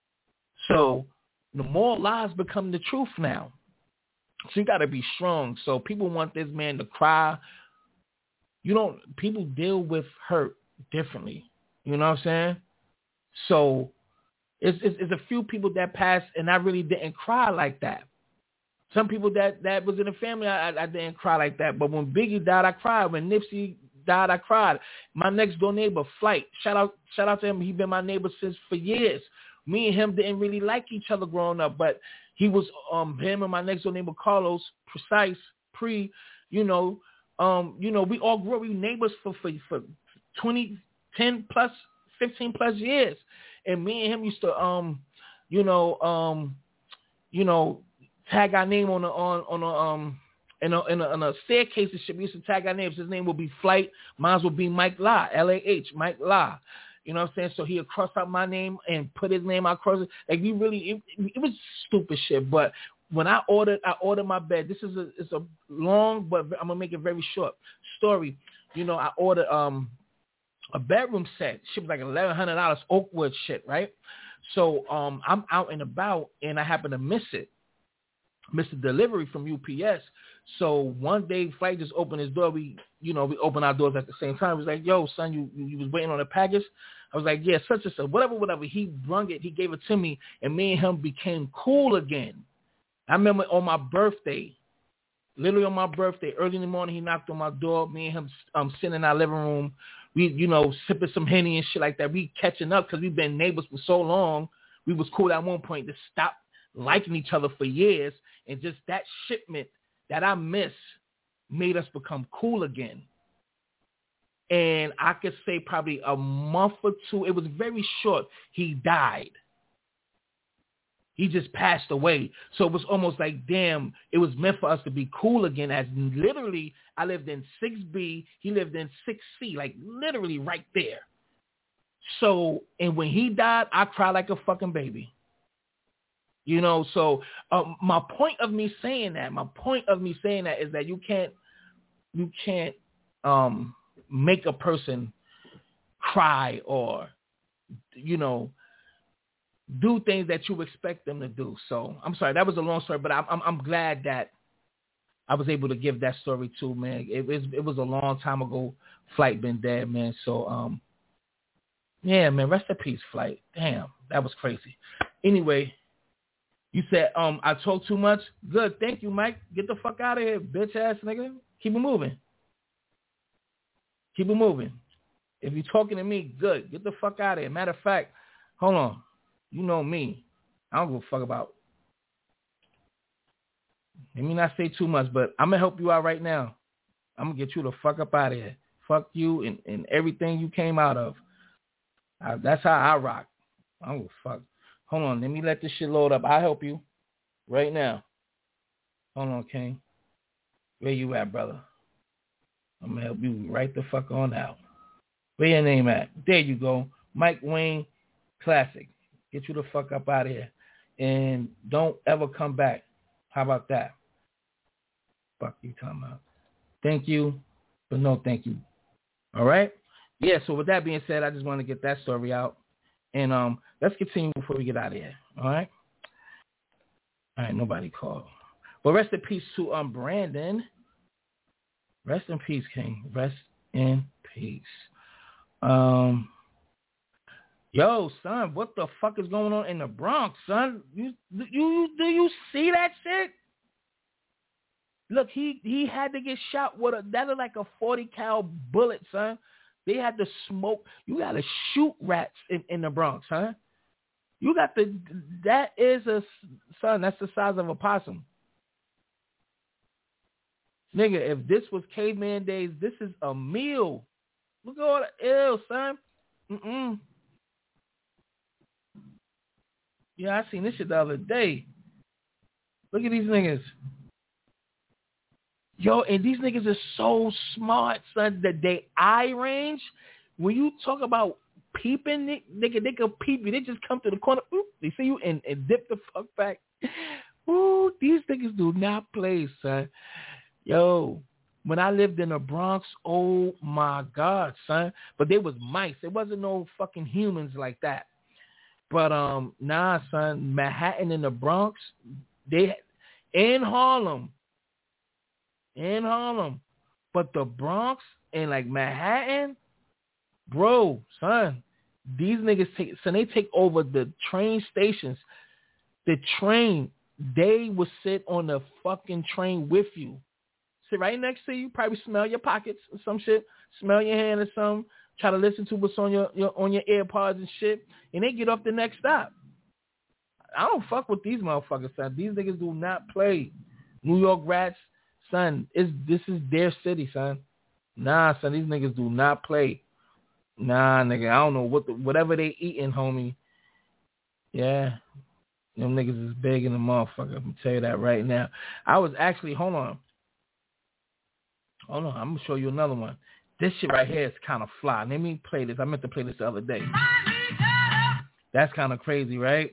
So the more lies become the truth now. So you got to be strong. So people want this man to cry. You don't, people deal with hurt differently. You know what I'm saying? So it's, it's, it's a few people that passed and I really didn't cry like that. Some people that, that was in the family, I, I didn't cry like that. But when Biggie died, I cried. When Nipsey died, I cried. My next door neighbor, Flight, shout out, shout out to him. He been my neighbor since for years. Me and him didn't really like each other growing up, but he was, um, him and my next door neighbor, Carlos, Precise, Pre, you know, um, you know, we all grew up, we were neighbors for, for, for twenty, ten plus, fifteen plus years. And me and him used to, um, you know, um, you know, tag our name on a, on, on a, um, in a, in a, in a staircase and shit. We used to tag our names. His name would be Flight. Mine would be Mike La, L A H, Mike La. You know what I'm saying? So he'd cross out my name and put his name out across it. Like, we really, it, it was stupid shit. But when I ordered, I ordered my bed. This is a, it's a long, but I'm going to make it very short story. You know, I ordered um a bedroom set. Shit was like eleven hundred dollars, Oakwood shit, right? So um I'm out and about, and I happen to miss it. Miss the delivery from U P S. So one day, Flight just opened his door. We, you know, we opened our doors at the same time. He was like, yo, son, you you was waiting on a package? I was like, yeah, such and such, whatever, whatever. He brung it. He gave it to me, and me and him became cool again. I remember on my birthday, literally on my birthday, early in the morning, he knocked on my door. Me and him um, sitting in our living room. We, you know, sipping some Henny and shit like that. We catching up because we've been neighbors for so long. We was cool at one point to stop liking each other for years, and just that shipment that I miss made us become cool again. And I could say probably a month or two, it was very short, he died. He just passed away. So it was almost like, damn, it was meant for us to be cool again, as literally I lived in six B, he lived in six C, like literally right there. So, and when he died, I cried like a fucking baby. You know, so um, my point of me saying that, my point of me saying that is that you can't, you can't um, make a person cry or, you know, do things that you expect them to do. So I'm sorry, that was a long story, but I'm I'm, I'm glad that I was able to give that story too, man. It was it was a long time ago. Flight been dead, man. So um, yeah, man, rest in peace, Flight. Damn, that was crazy. Anyway. You said, um, I talk too much? Good. Thank you, Mike. Get the fuck out of here, bitch ass nigga. Keep it moving. Keep it moving. If you're talking to me, good. Get the fuck out of here. Matter of fact, hold on. You know me. I don't give a fuck about. Let me not say too much, but I'm going to help you out right now. I'm going to get you the fuck up out of here. Fuck you and, and everything you came out of. I, that's how I rock. I don't give a fuck. Hold on, let me let this shit load up. I'll help you right now. Hold on, King. Where you at, brother? I'm going to help you right the fuck on out. Where your name at? There you go. Mike Wayne Classic. Get you the fuck up out of here. And don't ever come back. How about that? Fuck you talking about. Thank you, but no thank you. All right? Yeah, so with that being said, I just want to get that story out. And um, let's continue before we get out of here. All right. All right. Nobody called. But rest in peace to um Brandon. Rest in peace, King. Rest in peace. Um. Yo, son, what the fuck is going on in the Bronx, son? You, you, do you see that shit? Look, he, he had to get shot with a, that is like a forty cal bullet, son. They had to smoke. You got to shoot rats in, in the Bronx, huh? You got to, that is a, son, that's the size of a possum. Nigga, if this was caveman days, this is a meal. Look at all the ill, son. Mm-mm. Yeah, I seen this shit the other day. Look at these niggas. Yo, and these niggas are so smart, son, that they eye range, when you talk about peeping, nigga, they can peep you. They just come to the corner, oop, they see you and, and dip the fuck back. Ooh, these niggas do not play, son. Yo, when I lived in the Bronx, oh my God, son. But they was mice. There wasn't no fucking humans like that. But um, nah, son, Manhattan and the Bronx, they in Harlem, in Harlem, but the Bronx and like Manhattan, bro, son, these niggas take, so they take over the train stations. The train, they will sit on the fucking train with you, sit right next to you, probably smell your pockets or some shit, smell your hand or something. Try to listen to what's on your, your on your AirPods and shit, and they get off the next stop. I don't fuck with these motherfuckers, son. These niggas do not play. New York Rats, son, is this is their city, son. Nah, son, these niggas do not play. Nah, nigga, I don't know what the, whatever they eating, homie. Yeah, them niggas is big in the motherfucker. I'm gonna tell you that right now. I was actually, hold on, hold on, I'm gonna show you another one. This shit right here is kind of fly. Let me play this. I meant to play this the other day. That's kind of crazy, right?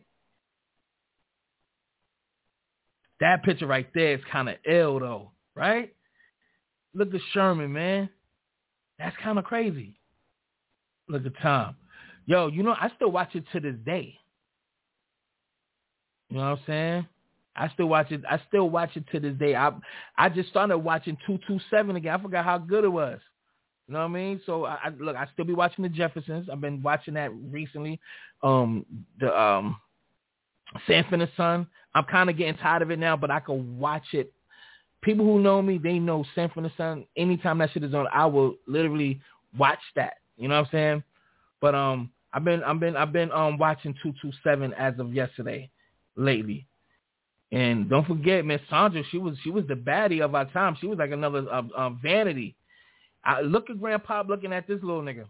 That picture right there is kind of ill, though, right? Look at Sherman, man. That's kind of crazy. Look at Tom. Yo, you know, I still watch it to this day. You know what I'm saying? I still watch it. I still watch it to this day. I I just started watching two two seven again. I forgot how good it was. You know what I mean? So I, I look, I still be watching the Jeffersons. I've been watching that recently. Um, the um, Sanford and Son. I'm kind of getting tired of it now, but I can watch it. People who know me, they know Sanford and Son. Anytime that shit is on, I will literally watch that. You know what I'm saying? But um, I've been, I've been, I've been um watching two two seven as of yesterday, lately. And don't forget, Miss Sandra, she was, she was the baddie of our time. She was like another uh, uh, Vanity. I look at Grandpa looking at this little nigga.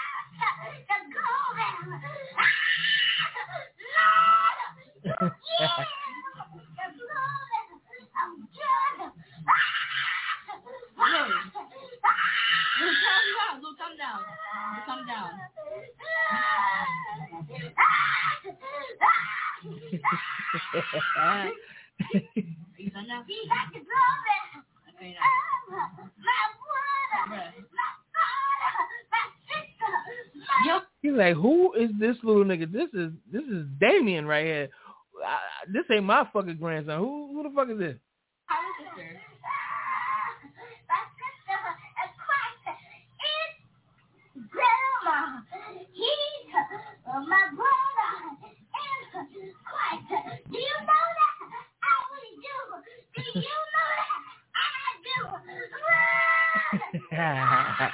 Come down, come down. You done now? He got the glory. Okay, now. My brother, my Yep. He's like, who is this little nigga? This is this is Damien right here. I, this ain't my fucking grandson. Who who the fuck is this? How is this there? Grandma, he's uh, my brother and Christ. Do you know that? I really do. Do you know that?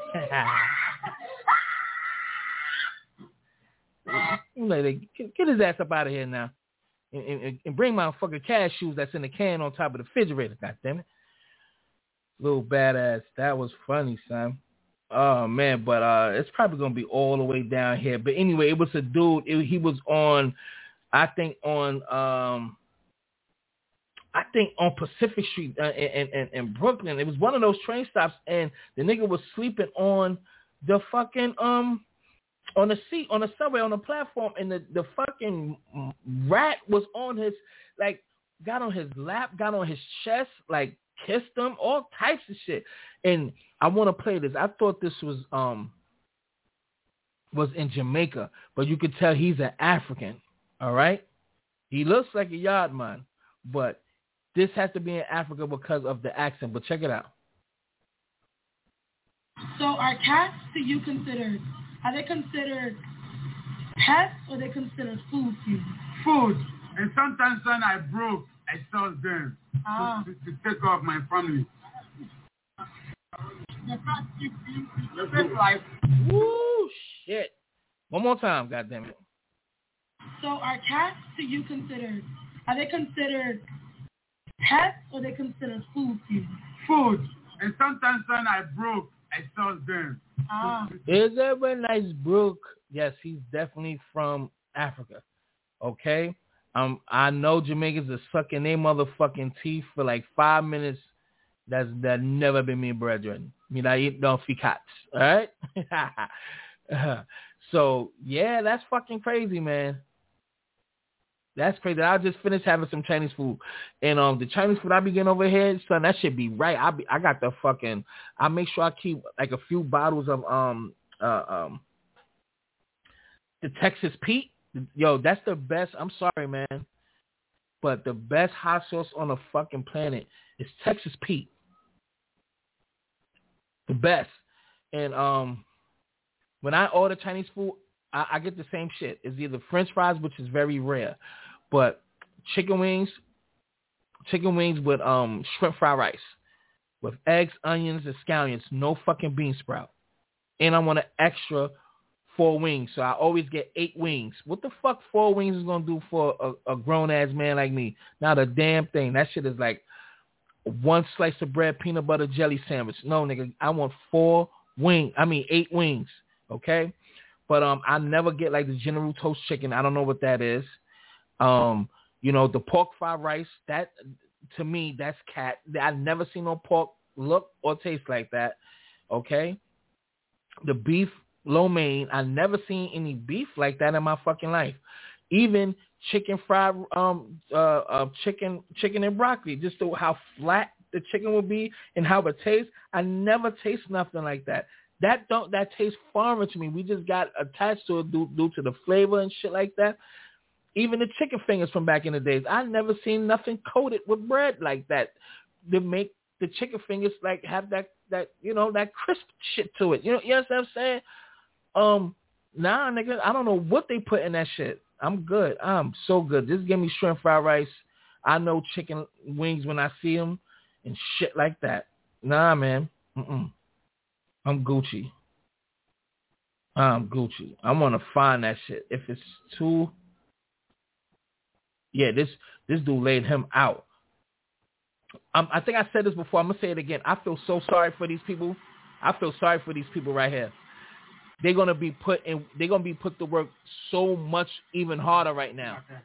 I do. Like, get his ass up out of here now, and, and, and bring my fucking cashews that's in the can on top of the refrigerator. God damn it, little badass. That was funny, son. Oh man, but uh, it's probably gonna be all the way down here. But anyway, it was a dude. It, he was on, I think on, um, I think on Pacific Street uh, in, in, in Brooklyn. It was one of those train stops, and the nigga was sleeping on the fucking um, on the seat on the subway on the platform, and the the fucking rat was on his like, got on his lap, got on his chest, like kissed him, all types of shit. And I want to play this. I thought this was um was in Jamaica, but you could tell he's an African. All right, he looks like a yard man, but this has to be in Africa because of the accent. But check it out. So are cats, do you consider, are they considered pets or are they considered food to you? Food. And sometimes when I broke, I sold them ah. to, to, to take care of my family. The best life. Woo, shit. One more time, goddammit. So are cats, do you consider, are they considered pets or are they considered food to you? Food. And sometimes when I broke, I sold them. Ah. Is that a nice brook? Yes, he's definitely from Africa. Okay? Um, I know Jamaicans are sucking their motherfucking teeth for like five minutes. That's that never been me, brethren. I mean, I eat no cats. All right? So, yeah, that's fucking crazy, man. That's crazy. I just finished having some Chinese food. And um, the Chinese food I be getting over here, son, that should be right. I be, I got the fucking, I make sure I keep like a few bottles of um uh, um the Texas Pete. Yo, that's the best. I'm sorry, man. But the best hot sauce on the fucking planet is Texas Pete. The best. And um, when I order Chinese food, I, I get the same shit. It's either French fries, which is very rare, but chicken wings, chicken wings with um shrimp fried rice, with eggs, onions, and scallions. No fucking bean sprout. And I want an extra four wings, so I always get eight wings. What the fuck four wings is gonna do for a, a grown ass man like me? Not a damn thing. That shit is like one slice of bread, peanut butter jelly sandwich. No, nigga, I want four wings. I mean eight wings. Okay, but um, I never get like the General Toast chicken. I don't know what that is. Um, you know, the pork fried rice. That to me, that's cat. I've never seen no pork look or taste like that. Okay, the beef lo mein, I never seen any beef like that in my fucking life. Even chicken fried, um, uh, uh, chicken, chicken and broccoli, just the, how flat the chicken would be and how it tastes. I never taste nothing like that. That don't, that tastes foreign to me. We just got attached to it due, due to the flavor and shit like that. Even the chicken fingers from back in the days, I never seen nothing coated with bread like that to make the chicken fingers like have that, that, you know, that crisp shit to it. You know, you know what I'm saying? Um, nah, nigga, I don't know what they put in that shit. I'm good. I'm so good. Just give me shrimp fried rice. I know chicken wings when I see them and shit like that. Nah, man. Mm-mm. I'm Gucci. I'm Gucci. I want to find that shit. If it's too... Yeah, this, this dude laid him out. Um, I think I said this before. I'm going to say it again. I feel so sorry for these people. I feel sorry for these people right here. They're gonna be put in. They're gonna be put to work so much even harder right now. Okay.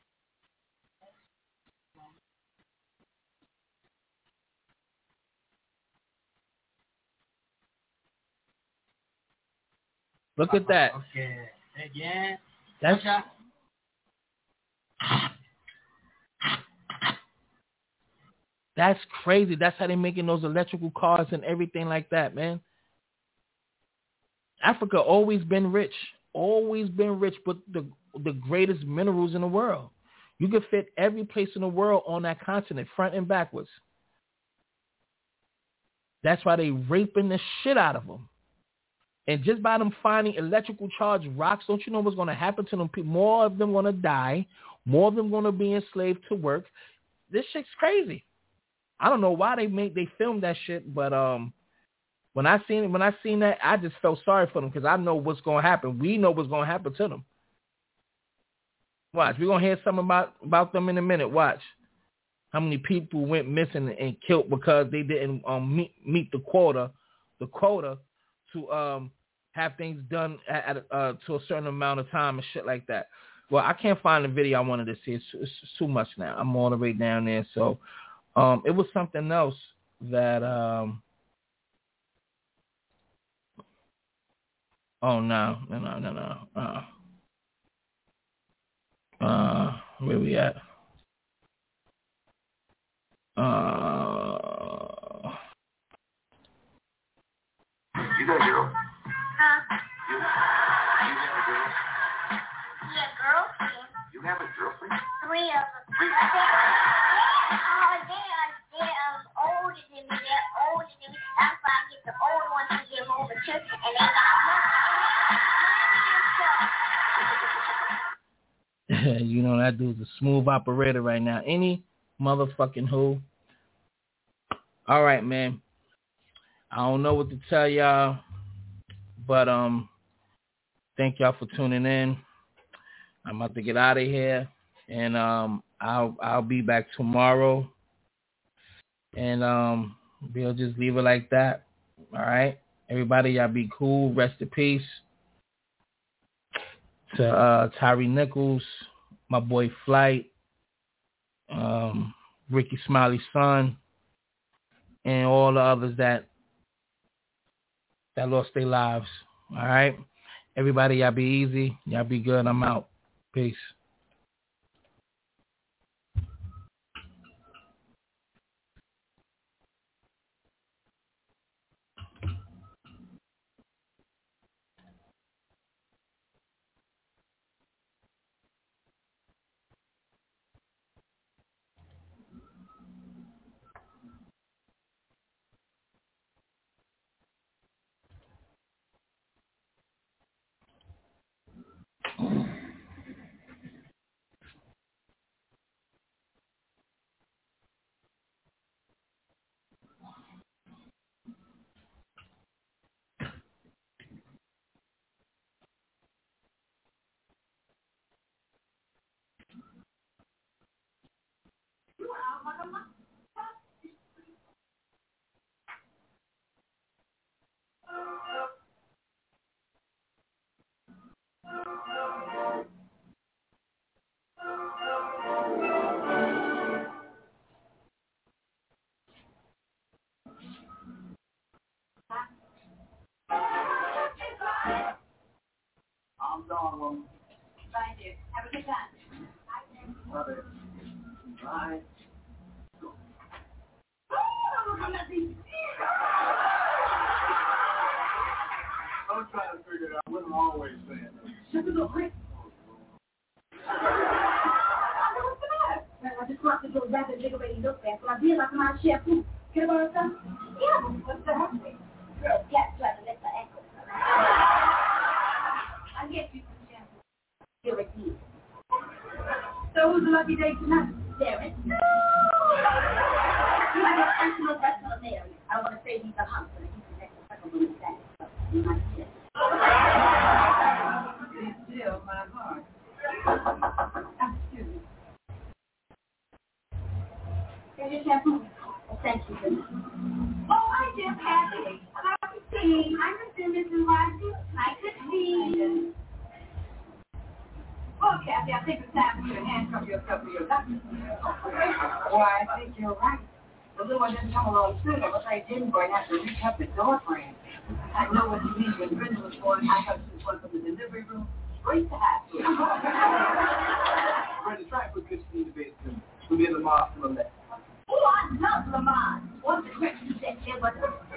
Look at that. Okay. Again. That's that's crazy. That's how they're making those electrical cars and everything like that, man. Africa always been rich, always been rich, but the the greatest minerals in the world. You could fit every place in the world on that continent, front and backwards. That's why they raping the shit out of them. And just by them finding electrical charged rocks, don't you know what's going to happen to them people? More of them going to die. More of them going to be enslaved to work. This shit's crazy. I don't know why they make they filmed that shit, but um. When I seen when I seen that, I just felt sorry for them because I know what's going to happen. We know what's going to happen to them. Watch, we're going to hear something about, about them in a minute. Watch. How many people went missing and killed because they didn't um, meet, meet the quota, the quota to um, have things done at, at uh, to a certain amount of time and shit like that. Well, I can't find the video I wanted to see. It's, it's too much now. I'm all the way down there. So um, it was something else that... Um, Oh, no, no, no, no, no. Uh, uh, where we at? Uh, you got Joe? Huh? You, you um, oh, they're, they're um, older than me. They're older than me. That's why I get the old ones to give over to, and they got money, money and stuff. You know, that dude's a smooth operator right now. Any motherfucking who. All right, man. I don't know what to tell y'all, but um, thank y'all for tuning in. I'm about to get out of here, and um, I'll I'll be back tomorrow, and um, we'll just leave it like that. All right, everybody, y'all be cool. Rest in peace to uh, Tyree Nichols, my boy Flight, um, Ricky Smiley's son, and all the others that that lost their lives. All right, everybody, y'all be easy. Y'all be good. I'm out. Peace. I'm gone, woman. Thank you. Have a good time. Love it. Bye. I'm trying to figure it out. Women always saying that. Shut it up, quick. What's the matter? Well, I just want to go back and take away you look back. So I did like my chef food. Can I borrow some? Yeah, but what's the happening? Girl, cat trying to lift my ankle. I'll get you some shampoo. Here it is. So who's the lucky day tonight? Darren. You have a personal personal there. I want to say he's a hunk, but he's the next person who is that. You might say. It's still my heart. Excuse me. Here's your shampoo. Well, thank you. Oh, I just happy. Hi, Christine. Hi, Missus Martin. Hi, Christine. Well, Kathy, I think it's time for you to handcuff yourself to your doctor. Why, I think you're right. The little one didn't come along sooner, but I didn't going to have to reach up the door frame. I know what you mean. When Brenda was born, I thought she was going from the delivery room straight to hospital. Brenda, try and put Christine to bed soon. We'll be in the mall for the left. Oh, I love Lamar. What's the question you said there was?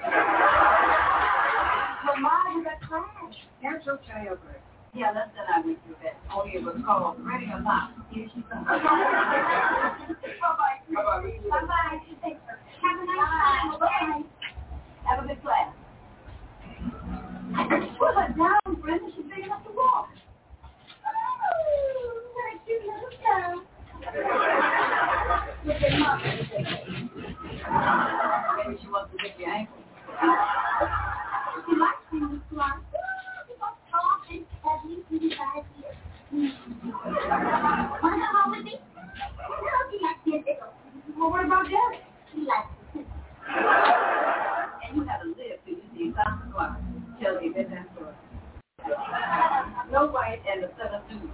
Lamar is a class. That's your childbirth. Yeah, that's that I went through that. Oh, it was called Ready or Not. Here she comes. Bye-bye. Bye-bye. Bye-bye. Have a nice time. Bye-bye. Have a good class. Put her down, Brenda. She's big enough to walk. Oh, very cute little girl. Look at Mom. Maybe she wants to lick your ankle. She likes you, Miss Clark. Tall and heavy, thirty-five years. Want to come home with me? No, he likes to get. Well, what about Derek? He likes to. And you haven't lived till you see Doctor Clark tell you that that story. No White and the son of Dude.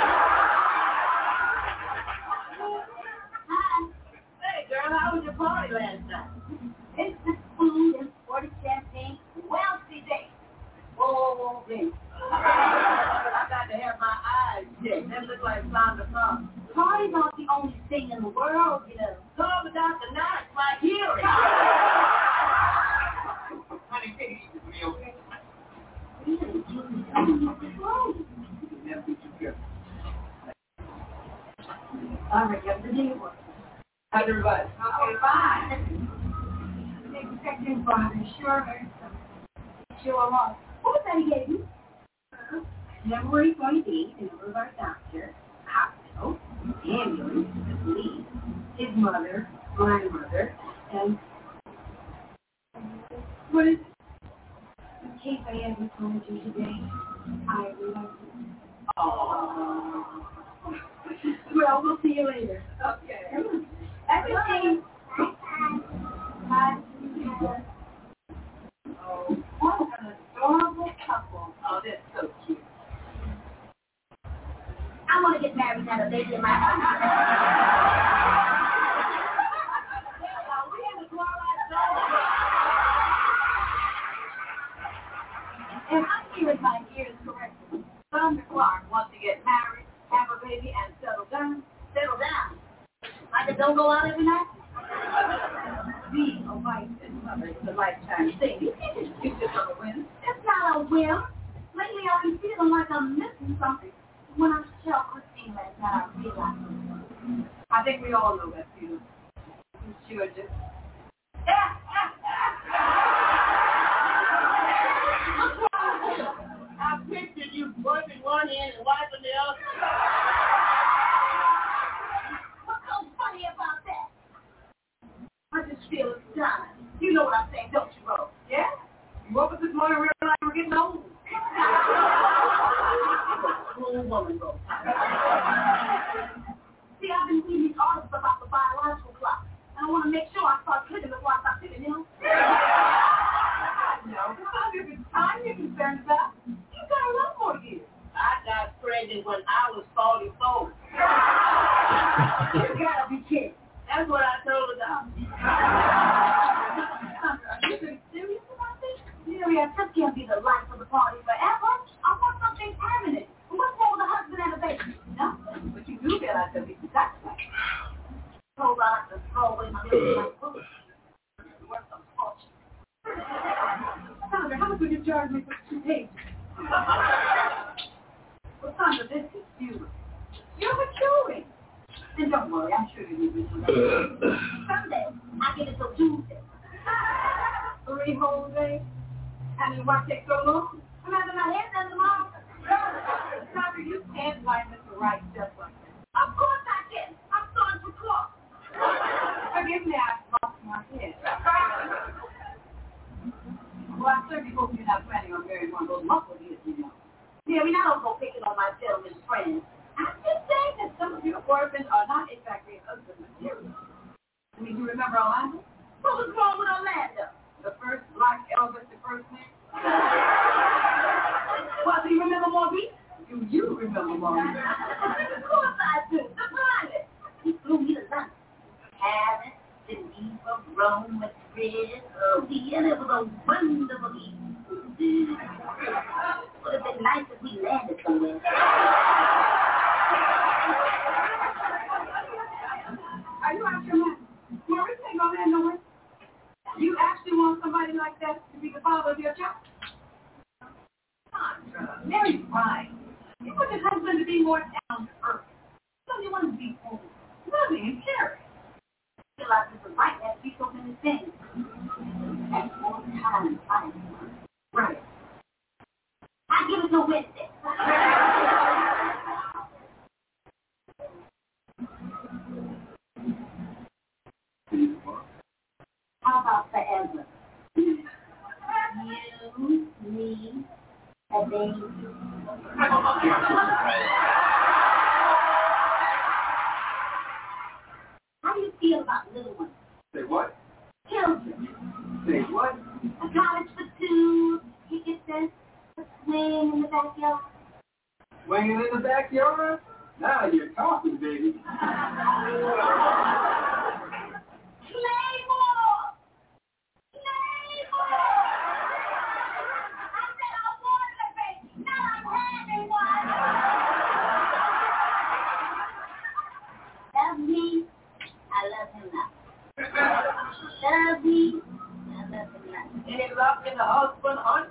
Hi. Hey, girl, how was your party last night? It's the food and forty champagne. Wealthy day. Whoa, whoa, whoa, baby. I got to have my eyes checked. Them look like Sandra Clark. Parties aren't the only thing in the world, you know. So but Doctor Knox, my hearing. Honey, take it easy for me, okay? Really? You can never be too careful. All right, got the deal. How's everybody? Okay, fine. Expecting Father, sure. Sure was. What was that he gave you? Uh, number where he's going to be, the number of our doctor, hospital, ambulance, the police, his mother, my mother, and what is it? In case I ever told you today, I love you. Oh. Well, we'll see you later. Okay. Everything. Oh, what an adorable couple. Oh, that's so cute. I want to get married and have a baby in my house. We have a Twilight Zone. And I'm hearing my ears correctly. Sandra Clark wants to get married, have a baby, and settle down. Settle down? Like it don't go out every night? Being a wife and mother is a lifetime thing. You can't just do this on a whim. It's not a whim. Lately I've been feeling like I'm missing something. When I tell Christine last night, I realized it. I think we all know that feeling. You sure do. I pictured you wiping one end and wiping the other. What's so funny about that? I just feel it's done. You know what I'm saying, don't you, Rose? Yeah? You woke up this morning and realized you were getting old. Cool woman, Rose. See, I've been reading these articles about the biological clock. And I want to make sure I start clicking before I start clicking, you know? No, if it's time you're concerned about, you got a lot more years. I got pregnant when I was forty-four. You gotta be kidding. That's what I told the doctor. Are you being serious about this? Mary, I just can't be the life of the party forever. I want something permanent. What's wrong with a husband and a baby? Nothing. But you do get out there because that's right. Told I have to throw away my little book. It's worth some fortune. Sandra, how much would you charge me for two pages? Well, Sandra, this is you. You're maturing. And don't worry, I'm sure you'll be maturing. Someday, I get it till Tuesday. Three whole days? I mean, why take so long? I'm having my head done tomorrow. Sandra, you can't line this to right just like that. Of course I can. I'm starting to talk. Forgive me, I lost my head. Well, I certainly hope you're not planning on marrying one of those muscle heads, you know. See, I mean, I don't go picking on my gentleman's friends. I'm just saying that some of your boyfriends are not exactly husband material. I mean, you remember Orlando? What was wrong with Orlando? The first black Elvis impersonator? Well, do you remember Maurice? Do you remember Maurice? Of course I do. The pilot. He flew me to London. Paris, Geneva, Rome, Madrid. Oh, yeah, it was a wonderful evening. Would have been nice if we landed somewhere. Are you out your mind? Maurice ain't gonna land nowhere. You actually want somebody like that to be the father of your child? Sandra, Mary's fine. You want your husband to be more down to earth. So you want him to be old, loving, and caring. I feel like this is right that be so many things. That's more time and fight. Right. I give it to Wednesday. How about forever? You, me, a baby. How do you feel about little ones? Say what? Children. Say what? A cottage for two, picket fence, a swing in the backyard. Swinging in the backyard? Now you're talking, baby. Claymore! Claymore! I said I wanted a baby, not I'm having one. Love me, I love him now. Love me, I love him now. Any luck in the husband hunt?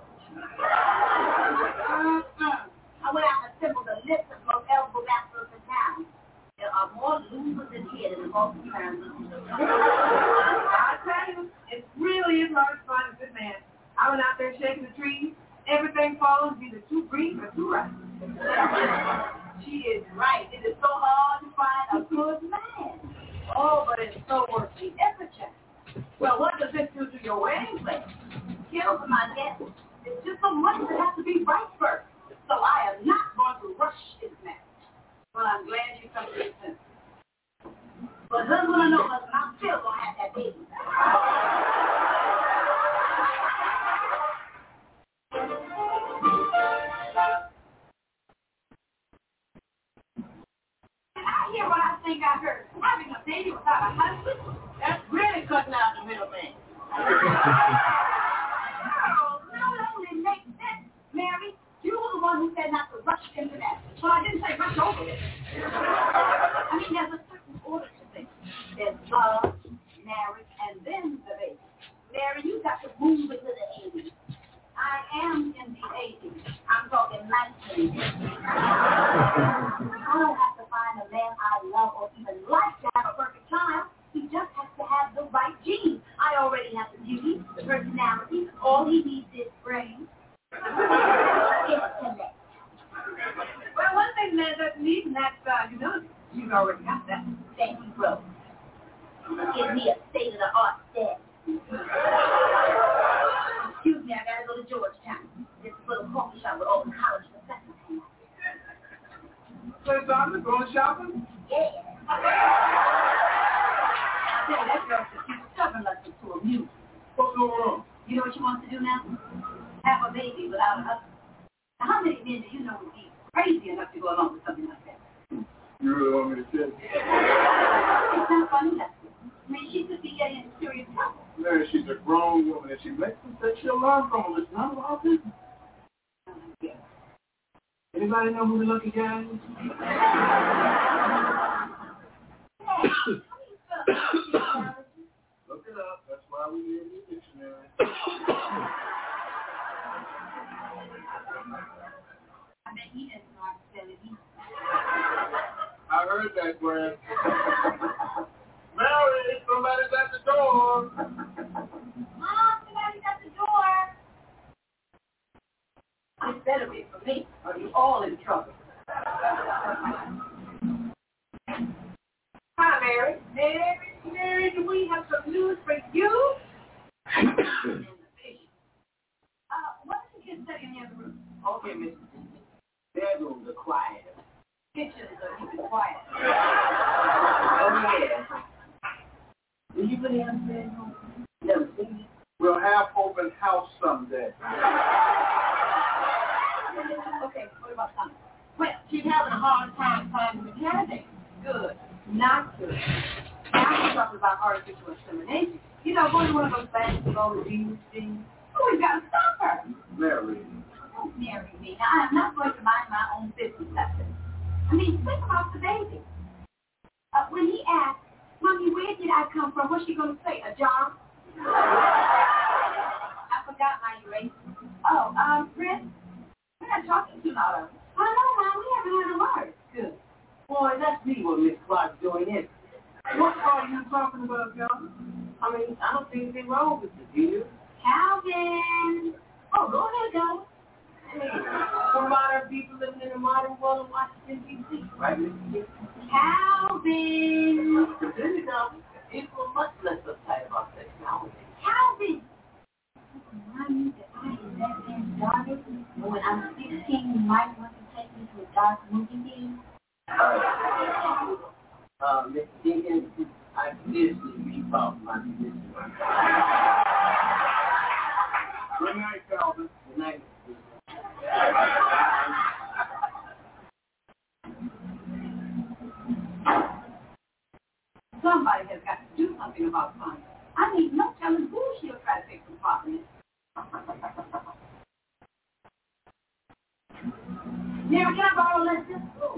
I went out and assembled a list of most eligible bachelors in town. There are more losers all the time. I tell you, it really is hard to find a good man. I went out there shaking the trees. Everything falls either too green or too ripe. She is right. It is so hard to find a good man. Oh, but it's so worth the effort, Jack. Well, what does this do to your wedding plan? Kills my guess. It's just so much that has to be right first. So I am not going to rush this marriage. Well, I'm glad you come to this sense. But husband or no husband, I'm still going to have that baby. And I hear what I think I heard. Having a baby without a husband, that's really cutting out the middleman. No, no, it only makes sense, Mary. You were the one who said not to rush into that. Well, I didn't say rush over it. I mean, there's a certain order to things. There's love, marriage, and then the baby. Mary, you got to move into the eighties. I am in the eighties. I'm talking nineteen. I don't have to find a man I love or even like to have a perfect child. He just has to have the right genes. I already have the beauty, the personality. All he needs is brains. Intellect. Well, one thing man doesn't need, and that's uh, humility. You've already got that. Thank you, bro. Give me a state-of-the-art set. Excuse me, I gotta go to Georgetown. This little coffee shop with all the college professors hang out. So, Simon, going shopping? Yeah. I tell you, that girl's just keeps stubborn lessons to amuse. What's going on? You know what she wants to do now? Have a baby without a husband. Now, how many men do you know would be crazy enough to go along with something like that? You really want me to tell you? It's not funny, that's it. I mean, she could be getting into serious trouble. Man, she's a grown woman. If she makes mistakes, she'll learn from them. It's none of our business. Yeah. Anybody know who the lucky guy is? Look it up. That's why we need the dictionary. I bet he doesn't know how to spell it either. I heard that, Graham. Mary, somebody's at the door. Mom, somebody's at the door. It better be for me, or you're all in trouble. Hi, Mary. Mary, Mary, do we have some news for you? uh, what is the kid studying in the other room? Okay, Miss. Bedrooms are quiet. Kitchen, so keep it quiet. Oh, yeah. Will you put it in the bedroom? Never seen it. We'll have open house someday. Okay, what about Tommy? Well, she's having a hard time finding a candidate. Good. Not good. Now she's talking about artificial insemination. You know, going to one of those banks with all the genes things. Oh, we've got to stop her. Mary. Don't marry me. Now, I am not going to mind my own business. That's it. I mean, think about the baby. Uh, when he asked, Mommy, where did I come from? What's she going to say? A jar? I forgot my erase. Oh, um, Chris, we're not talking too loud. I know, Mom. We haven't heard a word. Good. Boy, let's see what Miss Clark's doing here. What are you talking about, Calvin? I mean, I don't see anything wrong with it, do you? Calvin. Oh, go ahead, Calvin. Hey, we're modern people living in a modern world in Washington, D C, right, Mister Calvin. Continue, Calvin. People are much less uptight about sex nowadays. Calvin. Remind me that I am that man's daughter, and when I'm sixteen, you might want to take me to a dark movie theater. Uh, Mister Jenkins, I seriously keep off my position. Good night, Calvin. Good night. Somebody has got to do something about Sonya. I need no telling who she'll try to take from property. Mary, can I borrow Lester? Oh.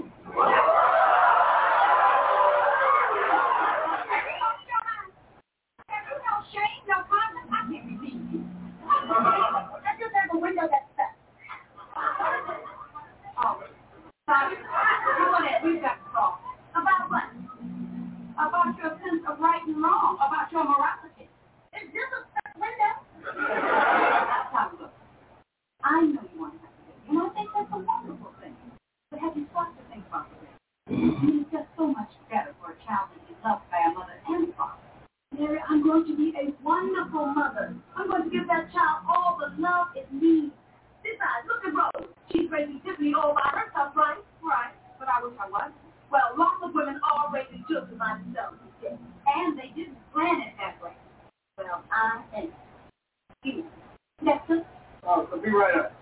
There's no shame, no conscience. I can't receive you. Let's just have a window that's stuck. Oh, sorry. Go ahead. We've got to talk. About what? About your you've got to think about it. It's just so much better for a child to be loved by a mother and father. Mary, I'm going to be a wonderful mother. I'm going to give that child all the love it needs. Besides, look at Rose. She's raising Tiffany all by herself, right? Right. But I wish I was. Well, lots of women are raising children by themselves these days. And they didn't plan it that way. Well, I am. You. Dexter? Oh, so be right up.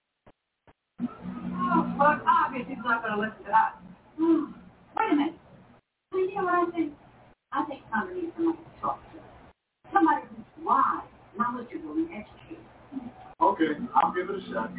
Oh, but obviously he's not going to listen to us. Hmm. Wait a minute. You know what I think? I think somebody needs somebody to talk to. Somebody who's wise, knowledgeable, and educated. Okay, I'll give it a shot.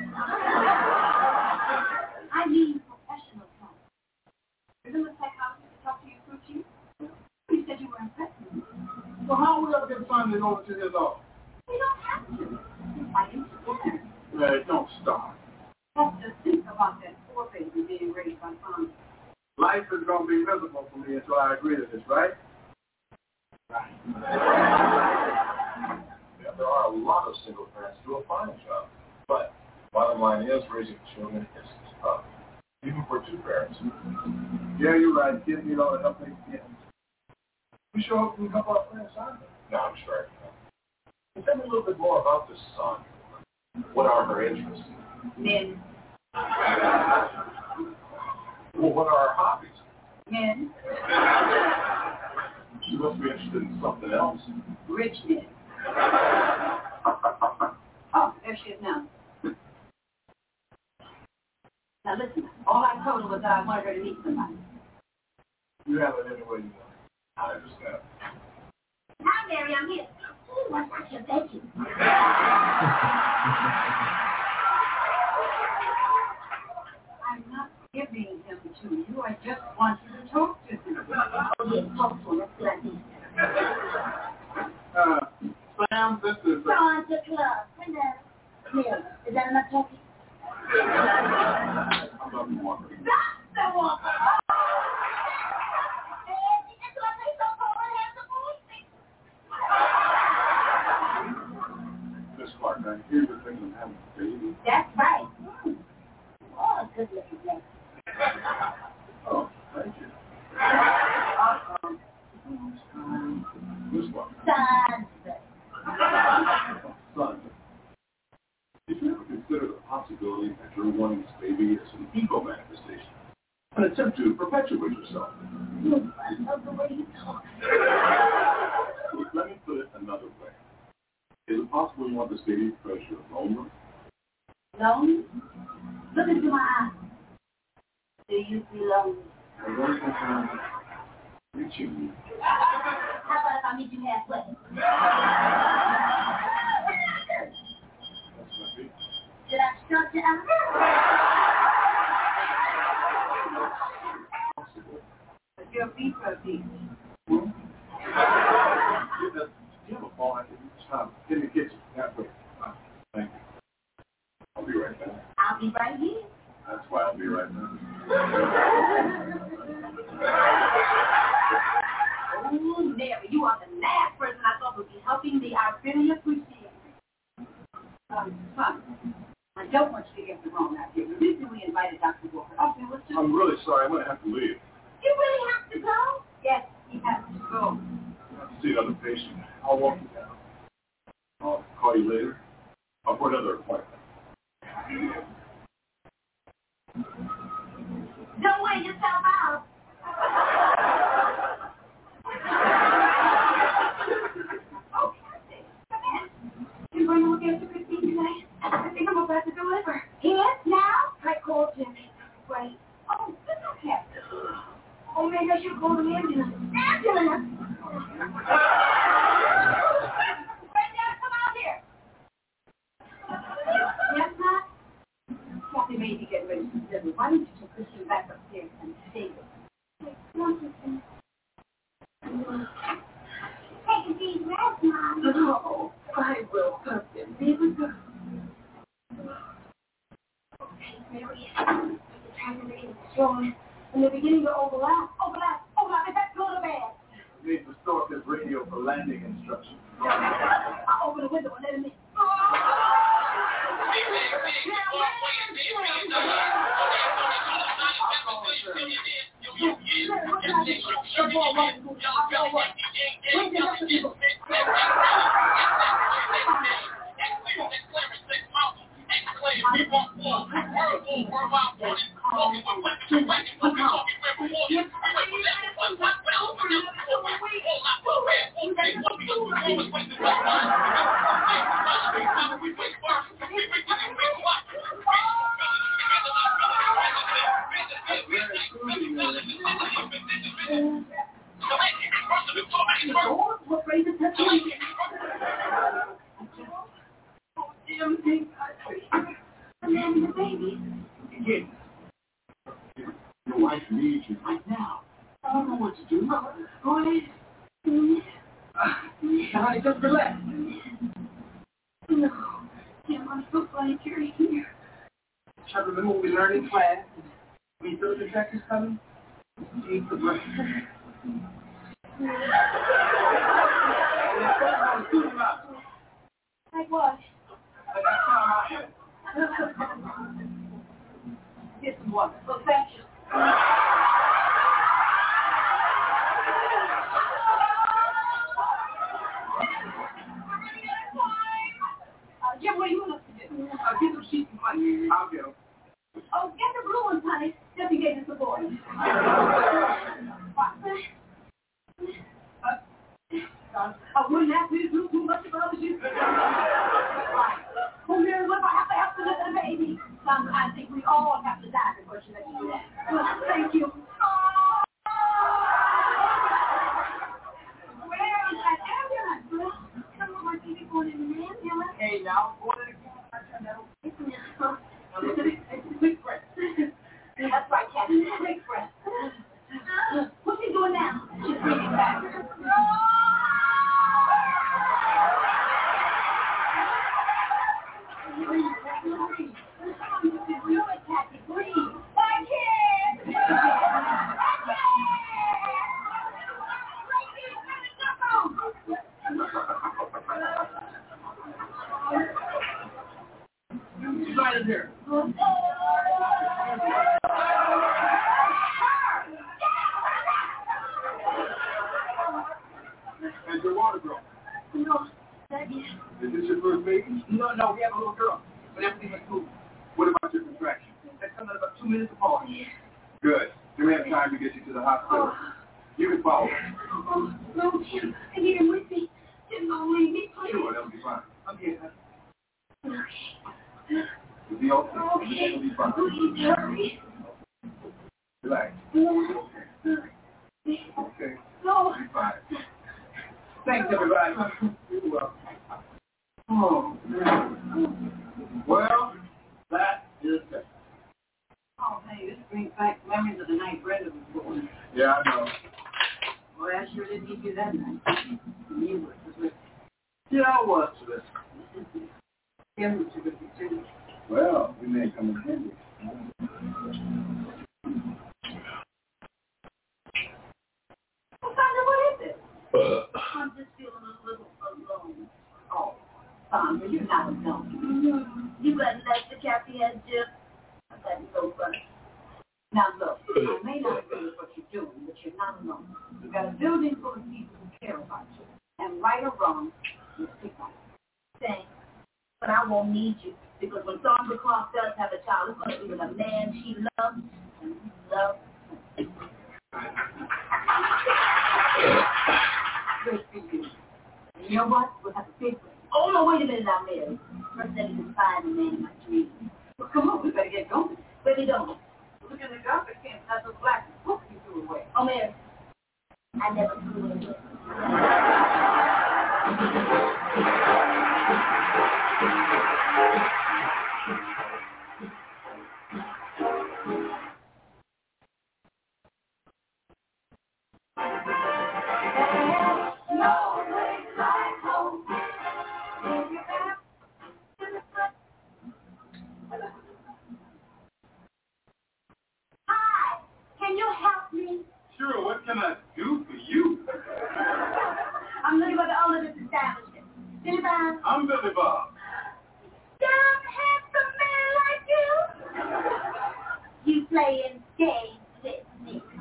I mean professional help. Isn't the psychologist to talk to you through you? You said you were impressed. Well, how will we ever get funding over to his office? We don't have to. I can together. Hey, don't stop. Let's just think about that poor baby being raised by farmers. Life is going to be miserable for me until I agree to this, right? Right. Yeah, there are a lot of single parents who do a fine job. But bottom line is raising children is tough, even for two parents. Yeah, you're right. Kids need all the help they can get. We sure hope we can help our friends Simon. No, I'm sure. Tell me a little bit more about this son. What are her interests? Men. Well, what are her hobbies? Men. She must be interested in something else. Rich men. Oh, there she is now. Now listen, all I told her was that I wanted her to meet somebody. You have it any way you want. I understand. Hi, Mary, I'm here. Ooh, what's that your bedroom? I'm not giving him to you. I just want you to talk to him. Oh, yes, talk to him. That's what I need. Uh, Sam, this is... Go on to the club. Hello. Mary, is that enough talking? I'm not the one. That's the one. Miss Clark, I hear you're thinking of having a baby. That's right. Mm. Oh, good looking man. Oh, thank you. Awesome. Miss Clark. Son. Son. Did you ever consider the possibility that you're wanting this baby as an ego manifestation? An attempt to perpetuate yourself? Mm, I love the way you talk. Look, let me put it another way. Is it possible you want this baby because you're lonely? Lonely? Look into my eyes. Do you feel lonely? I'm going to find reaching you. How about if I meet you halfway? That's my baby. Did I start you out? But your feet are deep. Hmm? Do you have a phone I can stop in the kitchen? Halfway. Uh, thank you. I'll be right back. I'll be right here. That's why I'll be right back. Oh, Mary, you are the last person I thought would be helping me. I really appreciate it. Um, son, I don't want you to get me wrong out here. The reason we invited Doctor Walker up here was to... I'm really sorry. I'm going to have to leave. You really have to go? Yes, he has to go. I have to see another patient. I'll walk you down. I'll call you later. I'll for another appointment. Don't wear yourself out. Oh, Kathy, come in. You going to look after Christine today? I think I'm about to deliver. Here? Now? I called Jimmy. Wait. Oh, that's okay. Oh, maybe I should call an ambulance. Ambulance? Brenda, come out here. Yes, Ma? Kathy may be getting ready to deliver. Why don't you take Christine back upstairs and stay with her? Come on, Christine. Take a deep breath, Mom. No, I will. Perfect. Be with her. Okay, Mary. The time to get strong. And they're beginning to overlap. Overlap. Overlap. Is that good or bad? You need to start this radio for landing instructions. I'll open the window and let him in.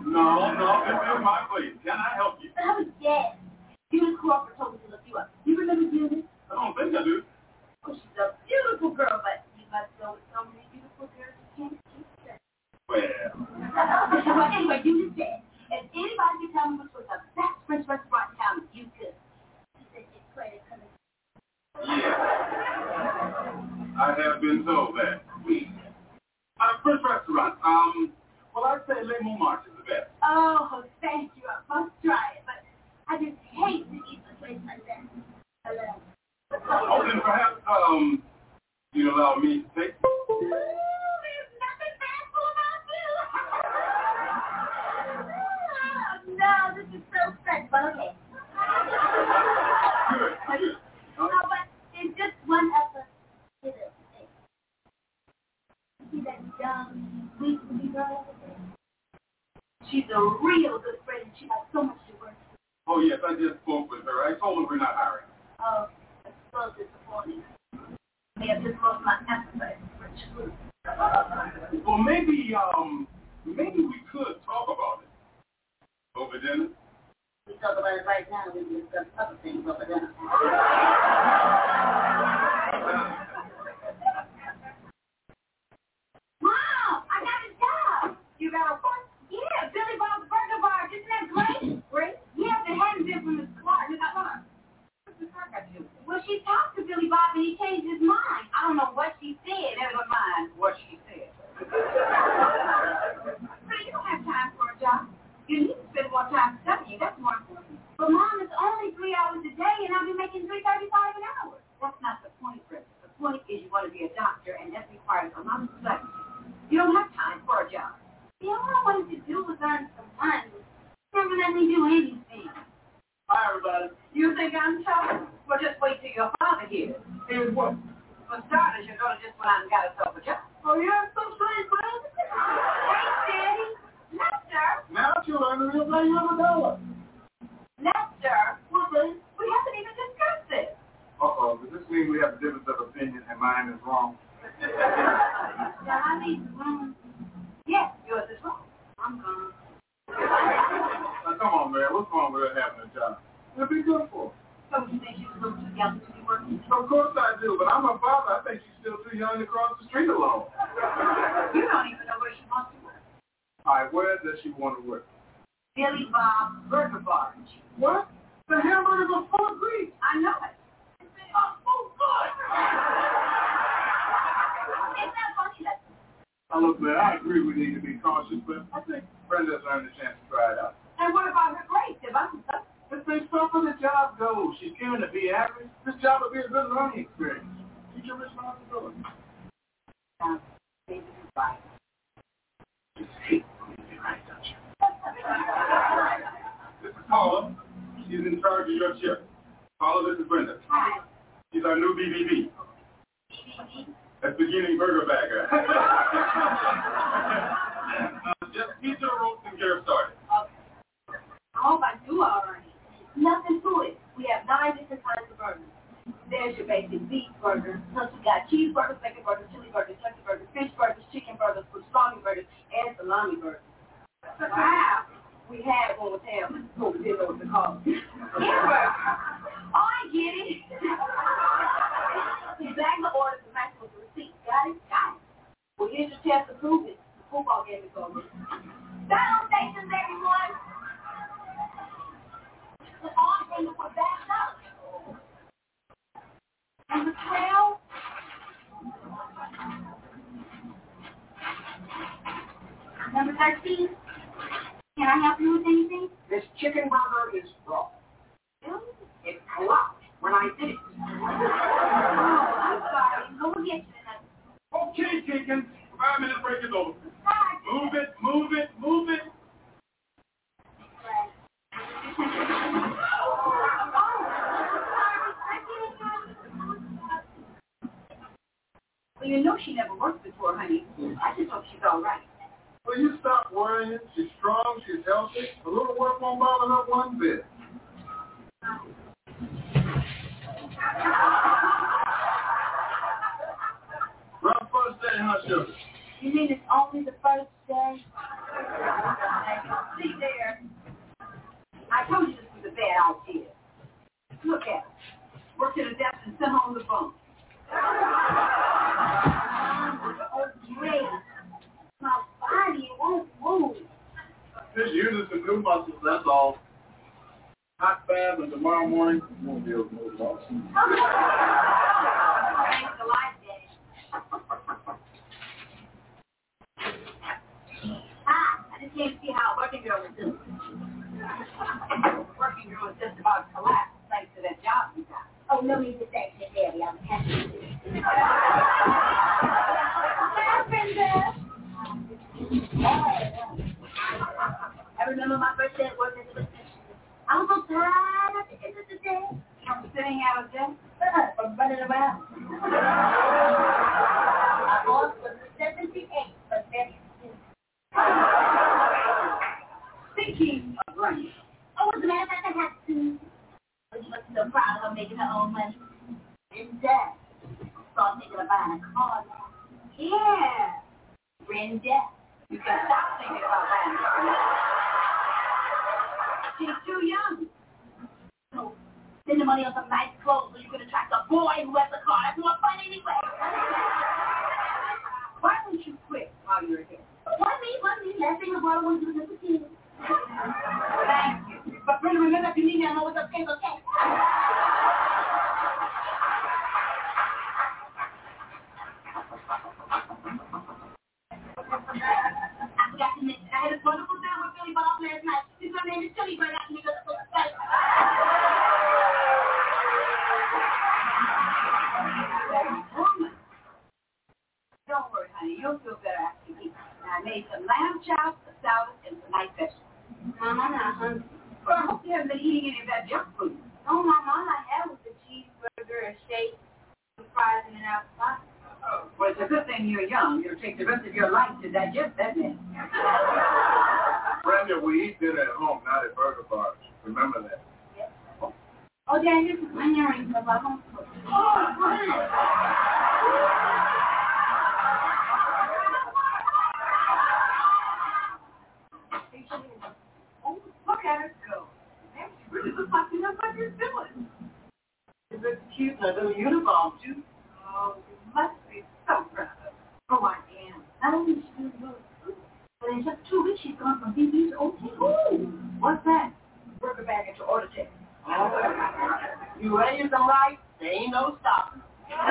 No, no, this is my place. Can I help you? Oh, yes. Eunice Crawford told me to look you up. You remember Eunice? I don't think I do. Oh, she's a beautiful girl, but you must go with so many beautiful girls you can't keep her. Well. Well, anyway, Eunice said, if anybody could tell me which was the best French restaurant in town, you could. She said she's credit coming. Yeah. I have been told that. Uh, French restaurant. Um, well, I'd say Le Montmartre is the best. Oh, thank you. I must try it, but I just hate to eat a place like that. Hello. Oh, then perhaps, um, you allow me to take? Ooh, there's nothing bashful about you. No, this is so French, but okay. Good, good. No, but it's just one of the little things. See that young, sweet, sweet girl over there? She's a real good friend, and she has so much to work with. Oh, yes, I just spoke with her. I told her we're not hiring. Oh, that's so disappointing. May have just lost my appetite for French food. Well, maybe, um, maybe we could talk about it over dinner. We talk about it right now. We can discuss other things over dinner. Mom, I got a job. You got a what? Yeah, Billy Bob's Burger Bar. Isn't that great? Great? Yes, it hadn't been from Miss Clark. Miss Clark. Well, she talked to Billy Bob and he changed his mind. I don't know what she said. Never mind what she said. But you don't have time for a job. You need to spend more time studying. That's more important. But Mom, it's only three hours a day and I'll be making three thirty-five an hour. That's not the point, Chris. The point is you want to be a doctor and that requires a lot of study. You don't have time for a job. The only I wanted to do was earn some money. Never let me do anything. Hi, everybody. You think I'm tough? Well, just wait till your father hears. Here's what? For starters, you're going to just went out and got yourself a job. Oh, yeah? Some strange friends? Hey, Daddy. Lester. Now, children, the real value of a dollar. Lester. Well, then, we haven't even discussed this. Uh-oh. Does this mean we have a difference of opinion and mine is wrong? Now, I need room. Yes, yours is wrong. I'm gone. Now, come on, man. What's wrong with her having a job? It'll be good for her. So you think she's a little too young to be working? Of course I do, but I'm her father. I think she's still too young to cross the street alone. You don't even know where she wants to work. All right, where does she want to work? Billy Bob's Burger Bar. What? The hamburgers are full of grease. I know it. It's so good. It's not funny, Lester. Now, look, man, I agree we need to be cautious, but I think Brenda's earned a chance to try it out. And what about her grades? If I'm stuck. If they start for the job goes, she's going to be average. This job will be a good learning experience. Teach your responsibility. Sounds maybe right. You hate when you be right, don't you? This is Paula. She's in charge of your shift. Paula, this is Brenda. Hi. She's our new B B B. B B B? That's beginning burger bagger. uh, just pizza, roast, and get her started. Okay. I hope I do already. Nothing to it. We have nine different kinds of burgers. There's your basic beef burger. Plus we got cheeseburgers, bacon burgers, chili burgers, turkey burgers, fish burgers, chicken burgers, pastrami burgers, and salami burgers. Wow. We had one with ham. Oh, we didn't know what to call it. Hamburger. Oh, I get it. You bag the order to match with the receipt. Got it? Got it. Well, here's your chance to prove it. The football game is over. Salutations, everyone. The on thing was backed up. Number twelve. Number thirteen. Can I help you with anything? This chicken burger is raw. Really? It collapsed when I did it. Oh, I'm sorry. Go get you another. Okay, chicken. Five minutes break is over. Hi. Move it, move it, move it. Well, you know she never worked before, honey. I just hope she's all right. Will you stop worrying? She's strong, she's healthy. A little work won't bother her one bit. Rough first day, huh, sugar? You mean it's only the first day? See Just using some new muscles, that's all. Hot bath, and tomorrow morning, you won't be able to move it off. Thanks a lot, Daddy. Hi, I just came to see how Working Girl was doing. Working Girl was just about to collapse thanks to that job you got. Oh, no need to thank you, Daddy. I'm happy to do it. I remember my first day at work as a receptionist. I was so tired at the end of the day. From sitting out of desk, from running around. My boss was seventy-eight, but very sick. Speaking of running. Oh, as a matter of fact, I have to. But she was so proud of her making her own money. And Dad started thinking of buying a car now. Yeah. Brenda, you can stop thinking about buying a car now. She's too young. So spend the money on some nice clothes so you can attract a boy who has a car. That's more fun anyway. Why don't you quit while you're here? Why me? Why me? Last thing I want to do is a kid. Thank you. But Brenda, remember, if you need me, I know what's up. Okay, okay. I forgot to mention, I had a wonderful time with Billy Bob last night. His name is Chili Bird. I can make a little study. Don't worry, honey. You'll feel better after you eat. I made some lamb chops, a salad, and some nice vegetables. Mama, I'm not hungry. Well, I hope you haven't been eating any of that junk food. No, Mama, all I had was a cheeseburger, a shake, some fries, and an apple pie. Oh, well, it's a good thing you're young. You'll take the rest of your life to digest that mess. Brenda, we eat dinner at home, not at burger bars. Remember that. Yes. Oh, Dad, this is my earrings from my home. Oh, look at her go. Man, she really looks like you know what you're doing. She looks cute in a little uniform, too. Oh, you must be so proud of her. Oh, I am. Not only is she really good, but in just two weeks she's gone from B B to O T. Ooh, what's that? Burger bag at your order check. Oh, you raise them right, there ain't no stopping.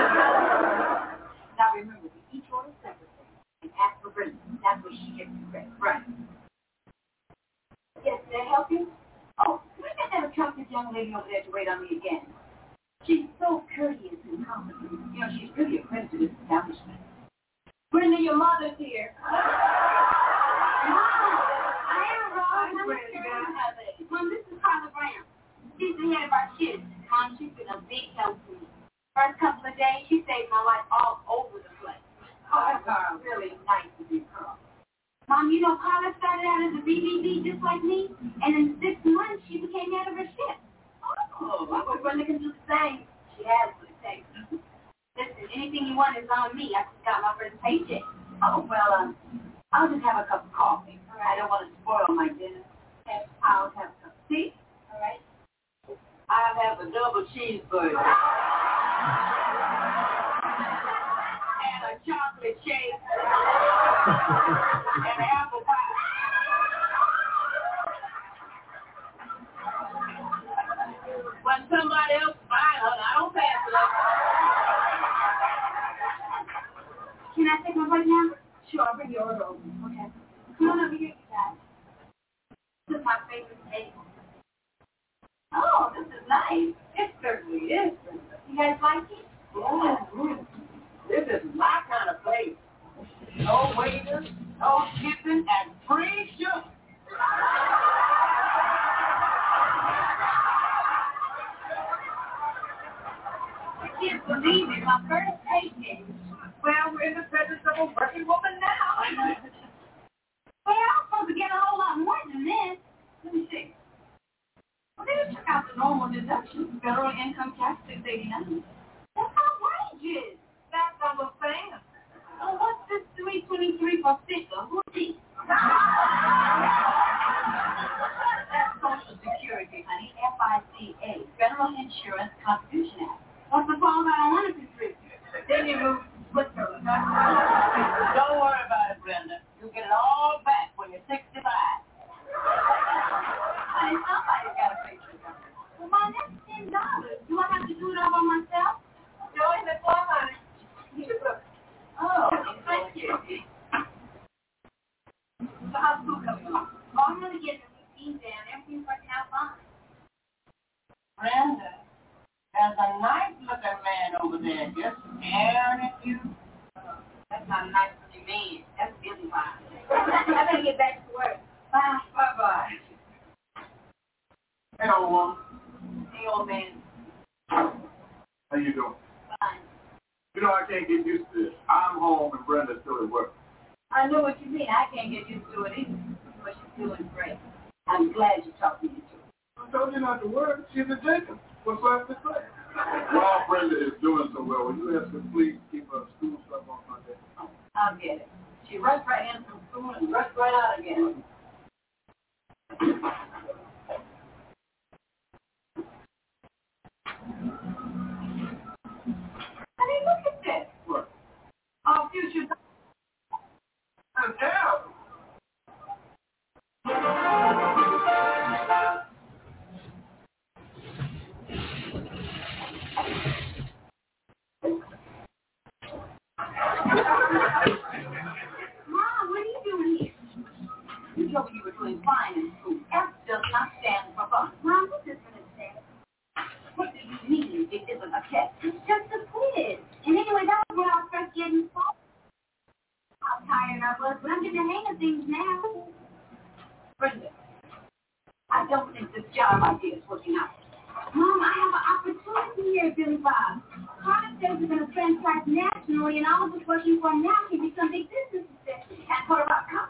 Now remember, we each order separately and ask for Brenda. That's where she gets the credit. Right. Yes, may I help you? Oh, can I get that attractive young lady over there to wait on me again? She's so courteous and competent. You know, she's really a credit to this establishment. Brenda, your mother's here. Mom, I am Rose. I'm Brenda. Mom, this is Carla Brown. She's the head of our kids. Mom, she's been a big help to me. First couple of days, she saved my life all over the place. Oh, Carla, really nice to be Carla. Mom, you know, Carla started out as a B B B just like me, and in six months she became head of her ship. Oh, I wish Brenda can do the same. She has what it takes. Listen, anything you want is on me. I just got my first paycheck. Oh, well, um, I'll just have a cup of coffee. All right. I don't want to spoil my dinner. Okay. I'll have a cup of tea. All right. I'll have a double cheeseburger. And a chocolate shake. And an apple pie. When somebody else buys her, I don't pass it up. Can I take my plate now? Sure, I'll bring your order over. Okay. Come on over here, you guys. This is my favorite table. Oh, this is nice. It certainly is. You guys like it? Oh, mm. This is my kind of place. No waiters, no tipping, and free sugar. I can't believe it. My first paycheck. Well, we're in the presence of a working woman now. Well, I'm supposed to get a whole lot more than this. Let me see. Well, they just took out the normal deductions. Federal income tax six eighty-nine. That's outrageous. That's what we're saying. Oh, what's this three twenty-three for sticker? Who's this? That's Social Security, honey. F I C A, Federal Insurance Contribution Act. What's the problem? I don't want to contribute. Then you move to Switzerland. Don't worry about it, Brenda. You'll get it all back when you're sixty-five. how's school coming along? Oh, I'm really getting the routine down. Everything's working out fine. Brenda, there's a nice looking man over there just staring at you. That's not a nice looking man. That's Billy Bob. I better get back to work. Bye. Bye-bye. Hey, old woman. Hey, old man. How you doing? Fine. You know, I can't get used to this. I'm home and Brenda's still at work. I know what you mean. I can't get used to it either. But she's doing great. I'm glad you talked me into it. I told you not to worry. She's a Jacob. What's left to say? While Brenda is doing so well, will you ask her please keep her school stuff on Monday? I'll get it. She rushed right in from school and rushed right out again. I mean, look at this. What? Our future. And hell. Mom, what are you doing here? You told me you were doing fine in school. F does not stand for fun. Mom, what is this going to What do you mean it isn't a test? It's just a quiz. And anyway, that was when I was first getting started. How tired I was, but I'm getting the hang of things now. Brenda, I don't think this job idea is working out. Mom, I have an opportunity here, Billy Bob. Carter says we're going to franchise nationally, and all of us working for him now can become big business successes. That's what about